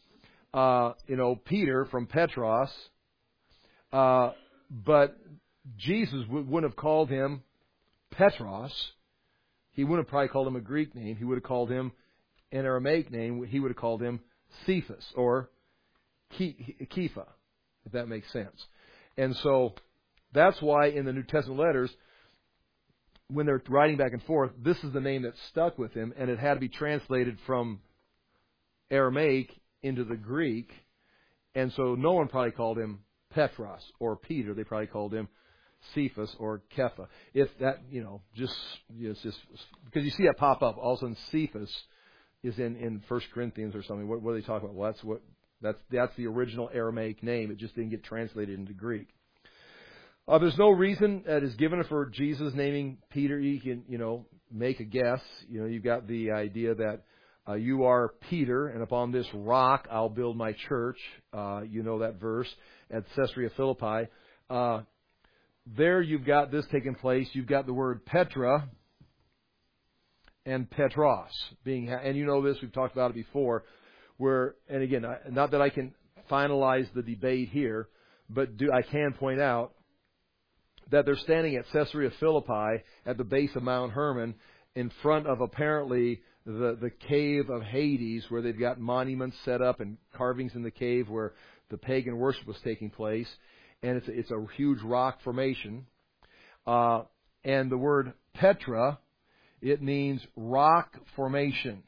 uh, you know, Peter from Petros. Uh, but Jesus w- wouldn't have called him Petros. He wouldn't have probably called him a Greek name. He would have called him an Aramaic name. He would have called him Cephas or Kepha, if that makes sense. And so that's why in the New Testament letters, when they're writing back and forth, this is the name that stuck with him, and it had to be translated from Aramaic into the Greek. And so no one probably called him Petros or Peter. They probably called him Cephas or Kepha. If that, you know, just, you know, it's just because you see that pop up. All of a sudden, Cephas is in, in First Corinthians or something. What, what are they talking about? Well, that's what that's that's the original Aramaic name. It just didn't get translated into Greek. Uh, there's no reason that is given for Jesus naming Peter. You can, you know, make a guess. You know, you've got the idea that uh, you are Peter, and upon this rock I'll build my church. Uh, you know that verse at Caesarea Philippi. Uh, there you've got this taking place. You've got the word Petra and Petros being, and you know this. We've talked about it before. Where, and again, not that I can finalize the debate here, but do I can point out that they're standing at Caesarea Philippi at the base of Mount Hermon in front of apparently the, the cave of Hades, where they've got monuments set up and carvings in the cave where the pagan worship was taking place. And it's a, it's a huge rock formation. Uh, and the word Petra, it means rock formation.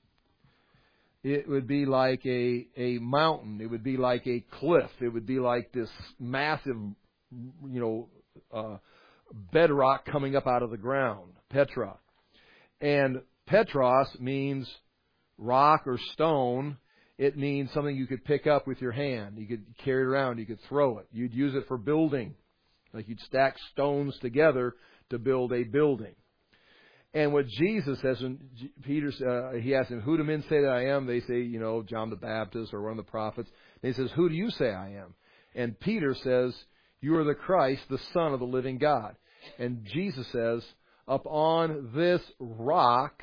It would be like a, a mountain. It would be like a cliff. It would be like this massive, you know, Uh, bedrock coming up out of the ground, Petra. And Petros means rock or stone. It means something you could pick up with your hand. You could carry it around. You could throw it. You'd use it for building. Like you'd stack stones together to build a building. And what Jesus says, when Peter, uh, he asks him, who do men say that I am? They say, you know, John the Baptist or one of the prophets. And he says, who do you say I am? And Peter says, you are the Christ, the Son of the living God. And Jesus says, upon this rock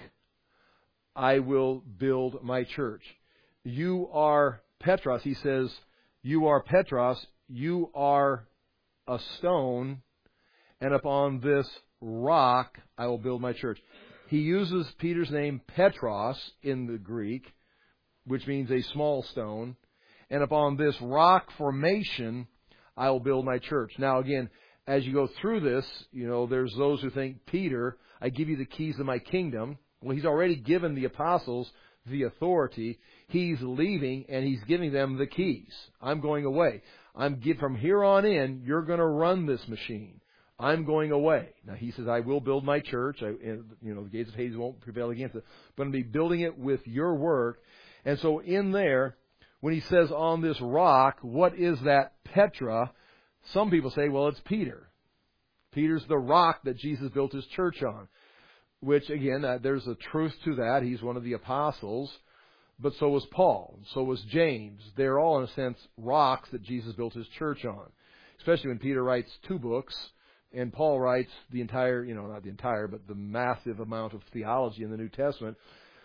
I will build my church. You are Petros. He says, you are Petros. You are a stone. And upon this rock I will build my church. He uses Peter's name Petros in the Greek, which means a small stone. And upon this rock formation I will build my church. Now, again, as you go through this, you know, there's those who think, Peter, I give you the keys of my kingdom. Well, he's already given the apostles the authority. He's leaving, and he's giving them the keys. I'm going away. I'm give, from here on in, you're going to run this machine. I'm going away. Now, he says, I will build my church. I, and, you know, the gates of Hades won't prevail against it. But I'm going to be building it with your work. And so in there, when he says on this rock, what is that Petra? Some people say, well, it's Peter. Peter's the rock that Jesus built his church on. Which, again, uh, there's a truth to that. He's one of the apostles. But so was Paul. So was James. They're all, in a sense, rocks that Jesus built his church on. Especially when Peter writes two books and Paul writes the entire, you know, not the entire, but the massive amount of theology in the New Testament.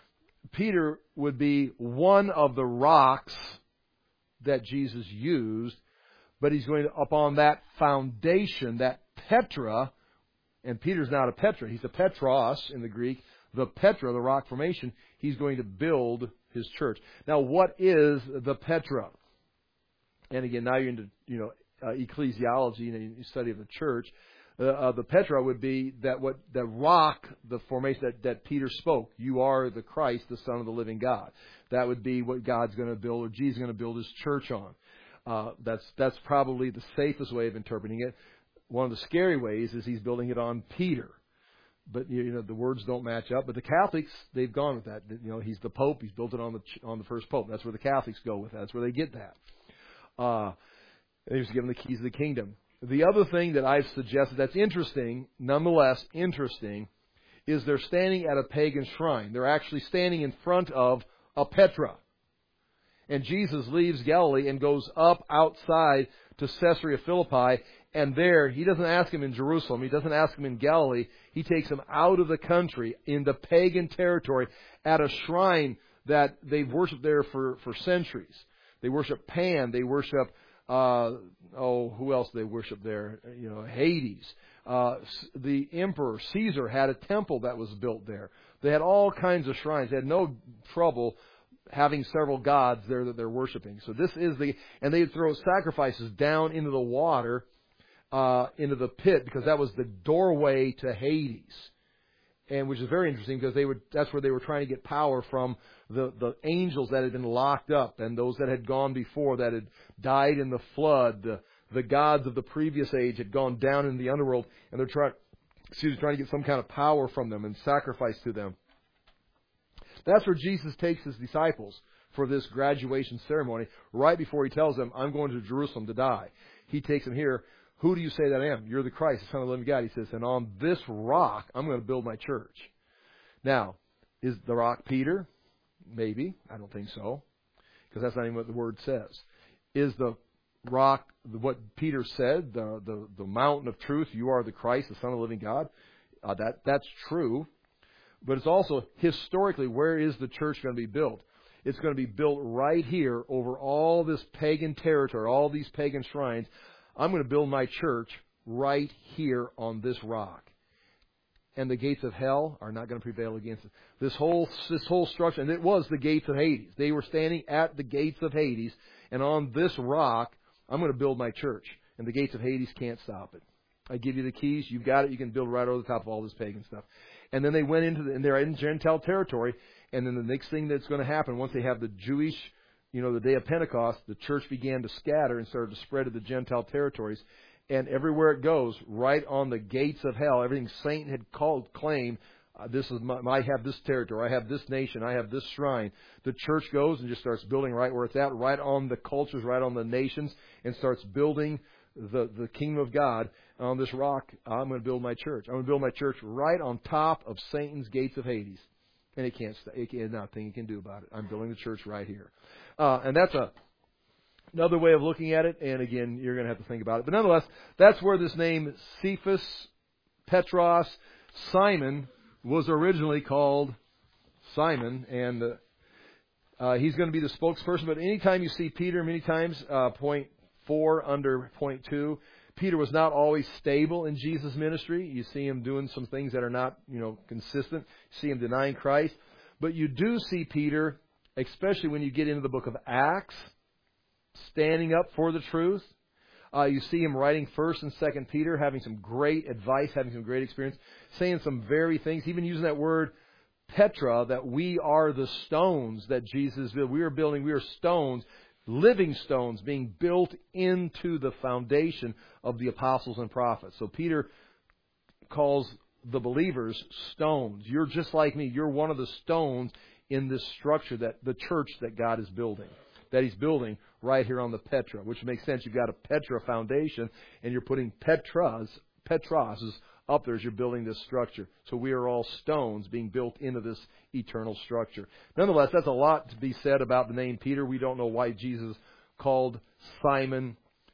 Peter would be one of the rocks that Jesus used, but he's going to, upon that foundation, that Petra, and Peter's not a Petra, he's a Petros in the Greek, the Petra, the rock formation, he's going to build his church. Now, what is the Petra? And again, now you're into, you know, uh, ecclesiology, you know, you study of the church. Uh, uh, the Petra would be that what the rock, the formation that, that Peter spoke. You are the Christ, the Son of the living God. That would be what God's going to build, or Jesus is going to build his church on. Uh, that's that's probably the safest way of interpreting it. One of the scary ways is he's building it on Peter. But you know the words don't match up. But the Catholics, they've gone with that. You know, he's the Pope. He's built it on the on the first Pope. That's where the Catholics go with that. That's where they get that. Uh, he was given the keys of the kingdom. The other thing that I've suggested that's interesting, nonetheless interesting, is they're standing at a pagan shrine. They're actually standing in front of a Petra. And Jesus leaves Galilee and goes up outside to Caesarea Philippi. And there, he doesn't ask him in Jerusalem. He doesn't ask him in Galilee. He takes him out of the country into pagan territory at a shrine that they've worshipped there for, for centuries. They worship Pan. They worship, uh, oh, who else they worship there? You know, Hades. Uh, the emperor, Caesar, had a temple that was built there. They had all kinds of shrines. They had no trouble having several gods there that they're worshiping. So this is the, and they would throw sacrifices down into the water, uh, into the pit, because that was the doorway to Hades. And which is very interesting, because they would, that's where they were trying to get power from the, the angels that had been locked up, and those that had gone before, that had died in the flood. The, the gods of the previous age had gone down in the underworld, and they're trying, excuse me, trying to get some kind of power from them and sacrifice to them. That's where Jesus takes his disciples for this graduation ceremony, right before he tells them, I'm going to Jerusalem to die. He takes them here. Who do you say that I am? You're the Christ, the Son of the living God. He says, and on this rock, I'm going to build my church. Now, is the rock Peter? Maybe. I don't think so, because that's not even what the word says. Is the rock what Peter said, the, the, the mountain of truth, you are the Christ, the Son of the living God? Uh, that that's true. But it's also, historically, where is the church going to be built? It's going to be built right here over all this pagan territory, all these pagan shrines. I'm going to build my church right here on this rock. And the gates of hell are not going to prevail against it. This whole, this whole structure, and it was the gates of Hades. They were standing at the gates of Hades, and on this rock, I'm going to build my church. And the gates of Hades can't stop it. I give you the keys. You've got it. You can build right over the top of all this pagan stuff. And then they went into the, and they're in Gentile territory. And then the next thing that's going to happen, once they have the Jewish, you know, the day of Pentecost, the church began to scatter and started to spread to the Gentile territories. And everywhere it goes, right on the gates of hell, everything Satan had called, claimed, uh, this is my, I have this territory, I have this nation, I have this shrine. The church goes and just starts building right where it's at, right on the cultures, right on the nations, and starts building the, the kingdom of God. On this rock, I'm going to build my church. I'm going to build my church right on top of Satan's gates of Hades. And it can't, it can't, nothing it can do about it. I'm building the church right here. Uh, and that's a, another way of looking at it. And again, you're going to have to think about it. But nonetheless, that's where this name Cephas, Petros, Simon was originally called Simon. And uh, uh, he's going to be the spokesperson. But anytime you see Peter, many times, uh, point four under point two, Peter was not always stable in Jesus' ministry. You see him doing some things that are not, you know, consistent. You see him denying Christ. But you do see Peter, especially when you get into the book of Acts, standing up for the truth. Uh, you see him writing First and Second Peter, having some great advice, having some great experience, saying some very things, even using that word Petra, that we are the stones that Jesus built. We are building, we are stones, living stones being built into the foundation of the apostles and prophets. So Peter calls the believers stones. You're just like me. You're one of the stones in this structure, that the church that God is building, that He's building right here on the Petra, which makes sense. You've got a Petra foundation, and you're putting Petras, Petros up there as you're building this structure. So we are all stones being built into this eternal structure. Nonetheless, that's a lot to be said about the name Peter. We don't know why Jesus called Simon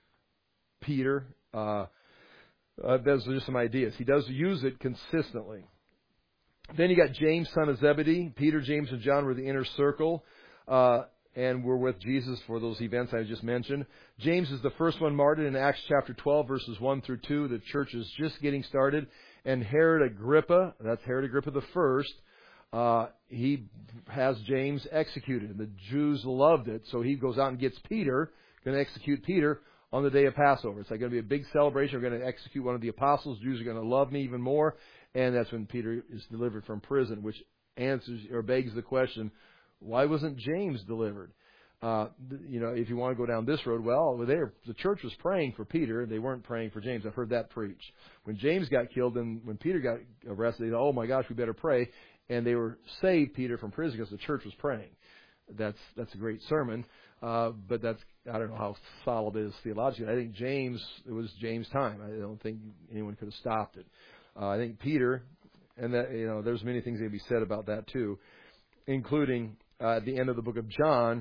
Peter. Uh, uh, those are just some ideas. He does use it consistently. Then you got James, son of Zebedee. Peter, James, and John were the inner circle, uh, and were with Jesus for those events I just mentioned. James is the first one martyred in Acts chapter twelve, verses one through two. The church is just getting started. And Herod Agrippa, that's Herod Agrippa the first, uh, he has James executed. And the Jews loved it, so he goes out and gets Peter, going to execute Peter on the day of Passover. It's like going to be a big celebration. We're going to execute one of the apostles. Jews are going to love me even more. And that's when Peter is delivered from prison, which answers or begs the question, why wasn't James delivered? Uh, you know, if you want to go down this road, well, there the church was praying for Peter. They weren't praying for James. I've heard that preached. When James got killed and when Peter got arrested, they thought, oh my gosh, we better pray. And they were saved Peter from prison because the church was praying. That's that's a great sermon, uh, but that's I don't know how solid it is theologically. I think James, it was James' time. I don't think anyone could have stopped it. Uh, I think Peter, and that you know, there's many things that can be said about that too, including uh, at the end of the book of John,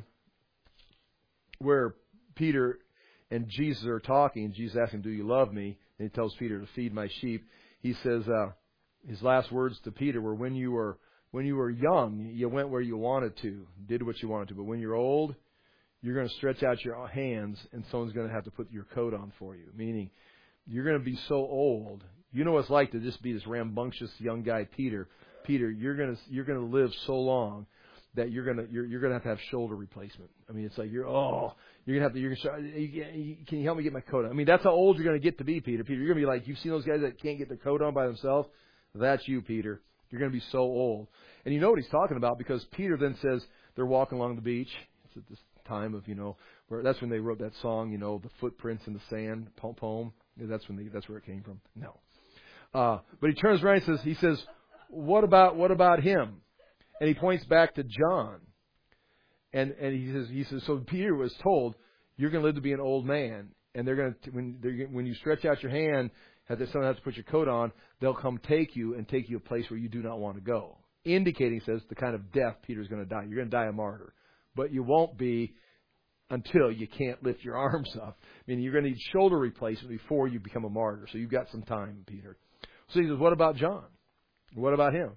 where Peter and Jesus are talking, and Jesus asks him, do you love me? And he tells Peter to feed my sheep. He says, uh, his last words to Peter were, when you were when you were young, you went where you wanted to, did what you wanted to. But when you're old, you're going to stretch out your hands and someone's going to have to put your coat on for you. Meaning, you're going to be so old. You know what it's like to just be this rambunctious young guy, Peter. Peter, you're going to you're going to live so long that you're going to you're, you're going to have to have shoulder replacement. I mean, it's like you're oh you're going to have to you're going to can you help me get my coat on? I mean, that's how old you're going to get to be, Peter. Peter, you're going to be like, you've seen those guys that can't get their coat on by themselves. That's you, Peter. You're going to be so old. And you know what he's talking about, because Peter then says they're walking along the beach. It's at this time of, you know, where that's when they wrote that song, you know, the footprints in the sand poem. That's when they, that's where it came from. No. Uh, but he turns around and says, he says, what about, what about him? And he points back to John. And, and he says, he says, so Peter was told, you're going to live to be an old man. And they're going to, when, they're, when you stretch out your hand, have to, someone has to put your coat on, they'll come take you and take you a place where you do not want to go. Indicating, says, the kind of death Peter's going to die. You're going to die a martyr. But you won't be until you can't lift your arms up. I mean, you're going to need shoulder replacement before you become a martyr. So you've got some time, Peter. So he says, what about John? What about him?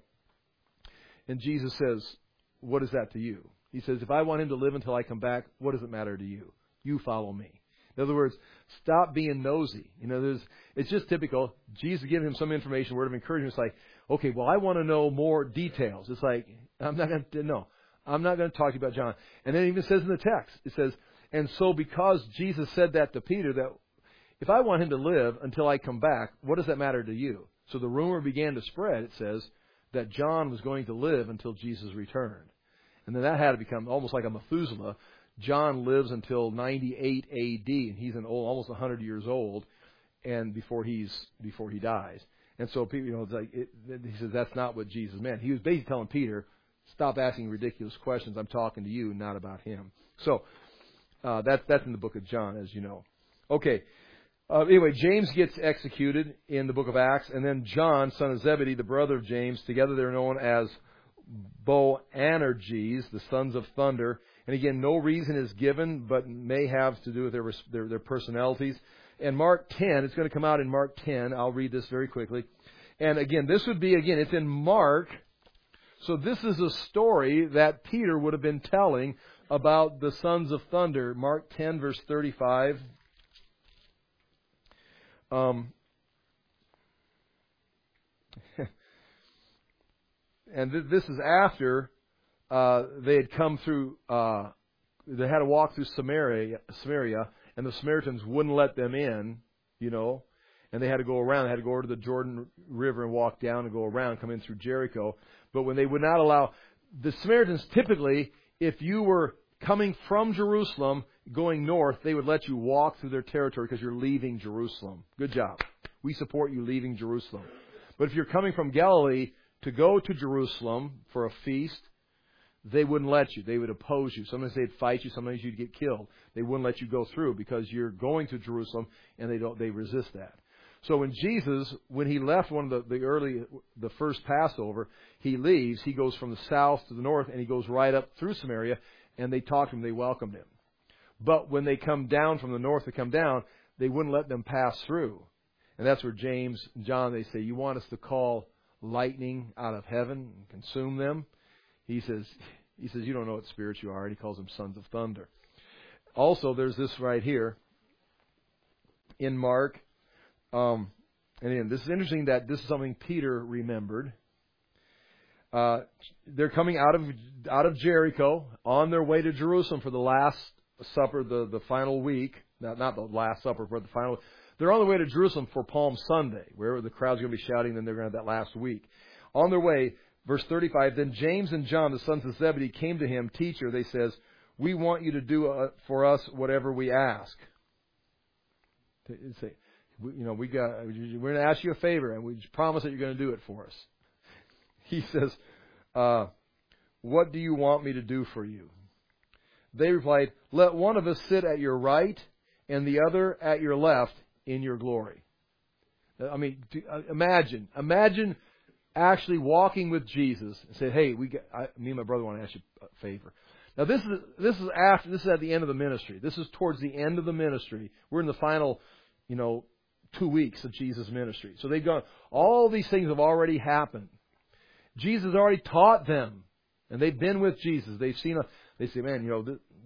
And Jesus says, what is that to you? He says, if I want him to live until I come back, what does it matter to you? You follow me. In other words, stop being nosy. You know, there's, it's just typical. Jesus giving him some information, word of encouragement. It's like, okay, well, I want to know more details. It's like, I'm not going to, no, I'm not going to talk to you about John. And then it even says in the text, it says, and so because Jesus said that to Peter, that if I want him to live until I come back, what does that matter to you? So the rumor began to spread, it says, that John was going to live until Jesus returned. And then that had to become almost like a Methuselah. John lives until ninety-eight A D, and he's an old, almost one hundred years old, and before he's before he dies. And so people, you know, it's like it, he says that's not what Jesus meant. He was basically telling Peter, stop asking ridiculous questions. I'm talking to you, not about him. So uh, that's that's in the book of John, as you know. Okay. Uh, anyway, James gets executed in the book of Acts, and then John, son of Zebedee, the brother of James, together they're known as Boanerges, the sons of thunder. And again, no reason is given, but may have to do with their, their, their personalities. And Mark ten, it's going to come out in Mark ten. I'll read this very quickly. And again, this would be, again, it's in Mark. So this is a story that Peter would have been telling about the sons of thunder. Mark ten, verse thirty-five. Um, and th- this is after uh, they had come through, uh, they had to walk through Samaria, Samaria, and the Samaritans wouldn't let them in, you know, and they had to go around. They had to go over to the Jordan River and walk down and go around, come in through Jericho. But when they would not allow, the Samaritans typically, if you were coming from Jerusalem, going north, they would let you walk through their territory because you're leaving Jerusalem. Good job. We support you leaving Jerusalem. But if you're coming from Galilee to go to Jerusalem for a feast, they wouldn't let you. They would oppose you. Sometimes they'd fight you. Sometimes you'd get killed. They wouldn't let you go through because you're going to Jerusalem, and they don't. They resist that. So when Jesus, when he left one of the, the early, the first Passover, he leaves. He goes from the south to the north, and he goes right up through Samaria. And they talked to him. They welcomed him. But when they come down from the north, they come down, they wouldn't let them pass through. And that's where James and John, they say, you want us to call lightning out of heaven and consume them? He says, he says, you don't know what spirits you are. And he calls them sons of thunder. Also, there's this right here in Mark. Um, and again, this is interesting that this is something Peter remembered. Uh, they're coming out of out of Jericho on their way to Jerusalem for the last supper, the, the final week. Not, not the last supper, but the final. They're on their way to Jerusalem for Palm Sunday, where the crowd's going to be shouting, then they're going to have that last week. On their way, verse thirty-five, then James and John, the sons of Zebedee, came to him. Teacher, they says, we want you to do uh, for us whatever we ask. Say, you know, we got, we're going to ask you a favor, and we promise that you're going to do it for us. He says, uh, what do you want me to do for you? They replied, let one of us sit at your right and the other at your left in your glory. I mean, imagine, imagine actually walking with Jesus and say, hey, we got, I, me and my brother want to ask you a favor. Now this is, this is after, this is at the end of the ministry. This is towards the end of the ministry. We're in the final, you know, two weeks of Jesus' ministry. So they've gone, all these things have already happened. Jesus already taught them, and they've been with Jesus. They've seen a, they say, man, you know, th-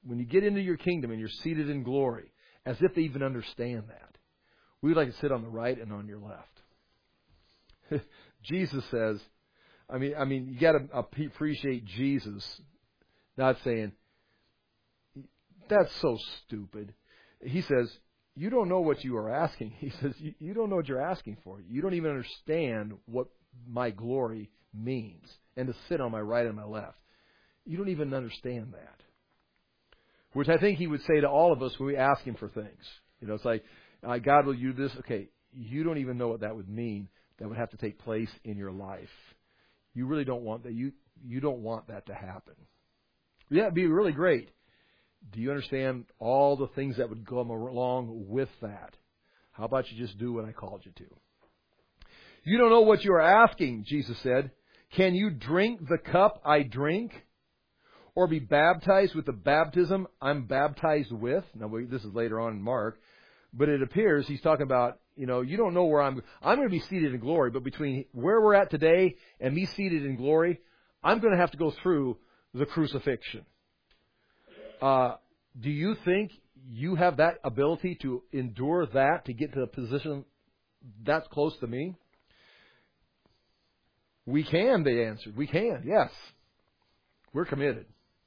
when you get into your kingdom and you're seated in glory, as if they even understand that. We would like to sit on the right and on your left. Jesus says, I mean, I mean, you got to appreciate Jesus not saying, that's so stupid. He says, you don't know what you are asking. He says, you, you don't know what you're asking for. You don't even understand what my glory means. And to sit on my right and my left. You don't even understand that. Which I think he would say to all of us when we ask him for things. You know, it's like, uh, God, will you do this? Okay, you don't even know what that would mean. That would have to take place in your life. You really don't want that. You you don't want that to happen. Yeah, it'd be really great. Do you understand all the things that would come along with that? How about you just do what I called you to? You don't know what you are asking, Jesus said. Can you drink the cup I drink? Or be baptized with the baptism I'm baptized with? Now, this is later on in Mark. But it appears he's talking about, you know, you don't know where I'm. I'm going to be seated in glory. But between where we're at today and me seated in glory, I'm going to have to go through the crucifixion. Uh, do you think you have that ability to endure that, to get to a position that's close to me? We can, they answered. We can, yes. We're committed.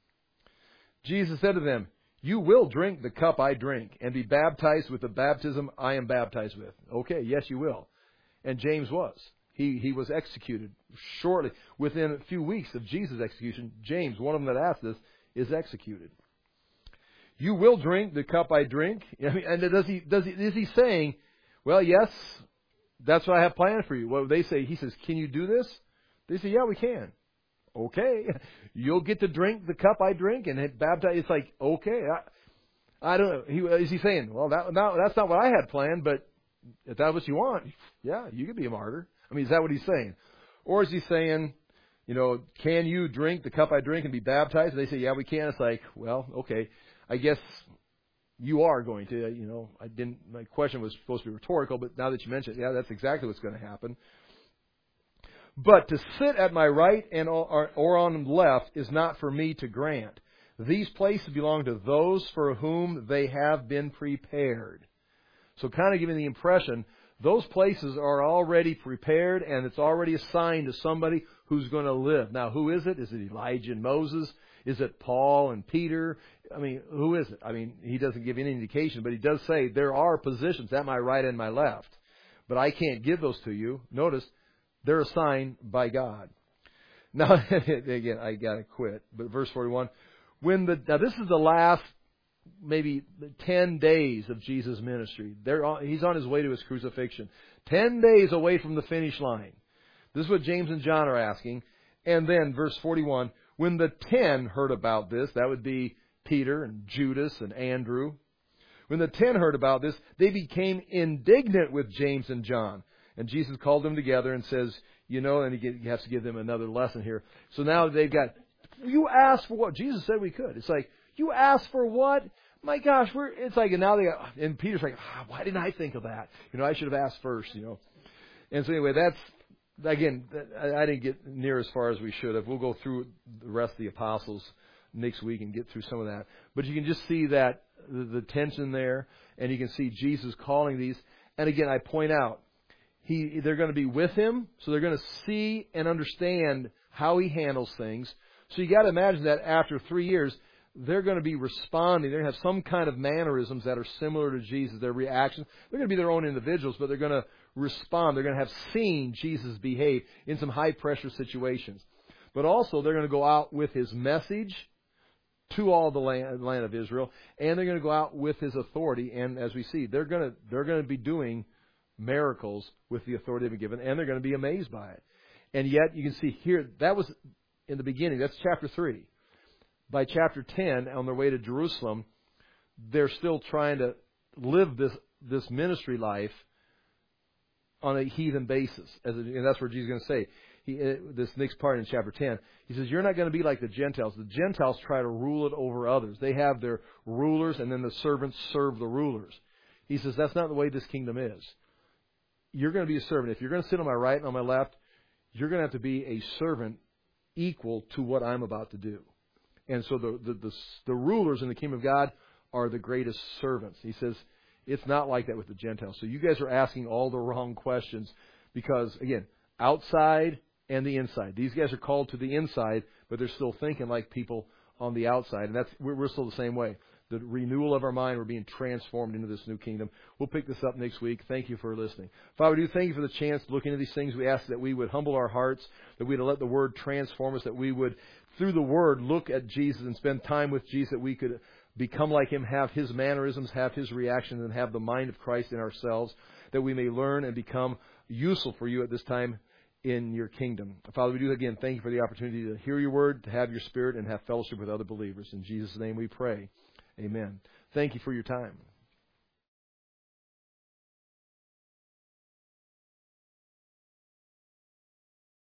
Jesus said to them, you will drink the cup I drink and be baptized with the baptism I am baptized with. Okay, yes, you will. And James was. He he was executed shortly. Within a few weeks of Jesus' execution, James, one of them that asked this, is executed. You will drink the cup I drink. I mean, and does he does he is he saying, well, yes, that's what I have planned for you? Well, they say, he says, can you do this? They say, yeah, we can. Okay, you'll get to drink the cup I drink and baptize. It's like, okay, I, I don't know. He, is he saying, well, that, no, that's not what I had planned, but if that's what you want, yeah, you could be a martyr. I mean, is that what he's saying? Or is he saying, you know, can you drink the cup I drink and be baptized? And they say, yeah, we can. It's like, well, okay, I guess you are going to. You know, I didn't. My question was supposed to be rhetorical, but now that you mention it, yeah, that's exactly what's going to happen. But to sit at my right and or, or on the left is not for me to grant. These places belong to those for whom they have been prepared. So kind of giving the impression, those places are already prepared and it's already assigned to somebody who's going to live. Now, who is it? Is it Elijah and Moses? Is it Paul and Peter? I mean, who is it? I mean, he doesn't give any indication, but he does say there are positions at my right and my left. But I can't give those to you. Notice, they're assigned by God. Now, again, I got to quit. But verse forty-one, when the now this is the last maybe ten days of Jesus' ministry. They're on, he's on his way to his crucifixion. Ten days away from the finish line. This is what James and John are asking. And then verse forty-one, when the ten heard about this, that would be Peter and Judas and Andrew. When the ten heard about this, they became indignant with James and John. And Jesus called them together and says, you know, and he has to give them another lesson here. So now they've got, you asked for what? Jesus said we could. It's like, you asked for what? My gosh, we're, it's like, and now they got, and Peter's like, ah, why didn't I think of that? You know, I should have asked first, you know. And so anyway, that's, again, I didn't get near as far as we should have. We'll go through the rest of the apostles next week and get through some of that. But you can just see that, the, the tension there, and you can see Jesus calling these. And again, I point out, He, they're going to be with him, so they're going to see and understand how he handles things. So you got to imagine that after three years, they're going to be responding. They're going to have some kind of mannerisms that are similar to Jesus, their reactions. They're going to be their own individuals, but they're going to respond. They're going to have seen Jesus behave in some high-pressure situations. But also, they're going to go out with his message to all the land, land of Israel, and they're going to go out with his authority. And as we see, they're going to they're going to be doing miracles with the authority they've been given, and they're going to be amazed by it. And yet, you can see here, that was in the beginning. That's chapter three. By chapter ten, on their way to Jerusalem, they're still trying to live this this ministry life on a heathen basis. As a, and that's where Jesus is going to say, he, uh, this next part in chapter ten, he says, you're not going to be like the Gentiles. The Gentiles try to rule it over others. They have their rulers, and then the servants serve the rulers. He says, that's not the way this kingdom is. You're going to be a servant. If you're going to sit on my right and on my left, you're going to have to be a servant equal to what I'm about to do. And so the, the, the, the rulers in the kingdom of God are the greatest servants. He says it's not like that with the Gentiles. So you guys are asking all the wrong questions because, again, outside and the inside. These guys are called to the inside, but they're still thinking like people on the outside. And that's we're, we're still the same way. The renewal of our mind, we're being transformed into this new kingdom. We'll pick this up next week. Thank you for listening. Father, we do thank you for the chance to look into these things. We ask that we would humble our hearts, that we would let the Word transform us, that we would, through the Word, look at Jesus and spend time with Jesus, that we could become like Him, have His mannerisms, have His reactions, and have the mind of Christ in ourselves, that we may learn and become useful for you at this time in your kingdom. Father, we do again thank you for the opportunity to hear your Word, to have your Spirit, and have fellowship with other believers. In Jesus' name we pray. Amen. Thank you for your time.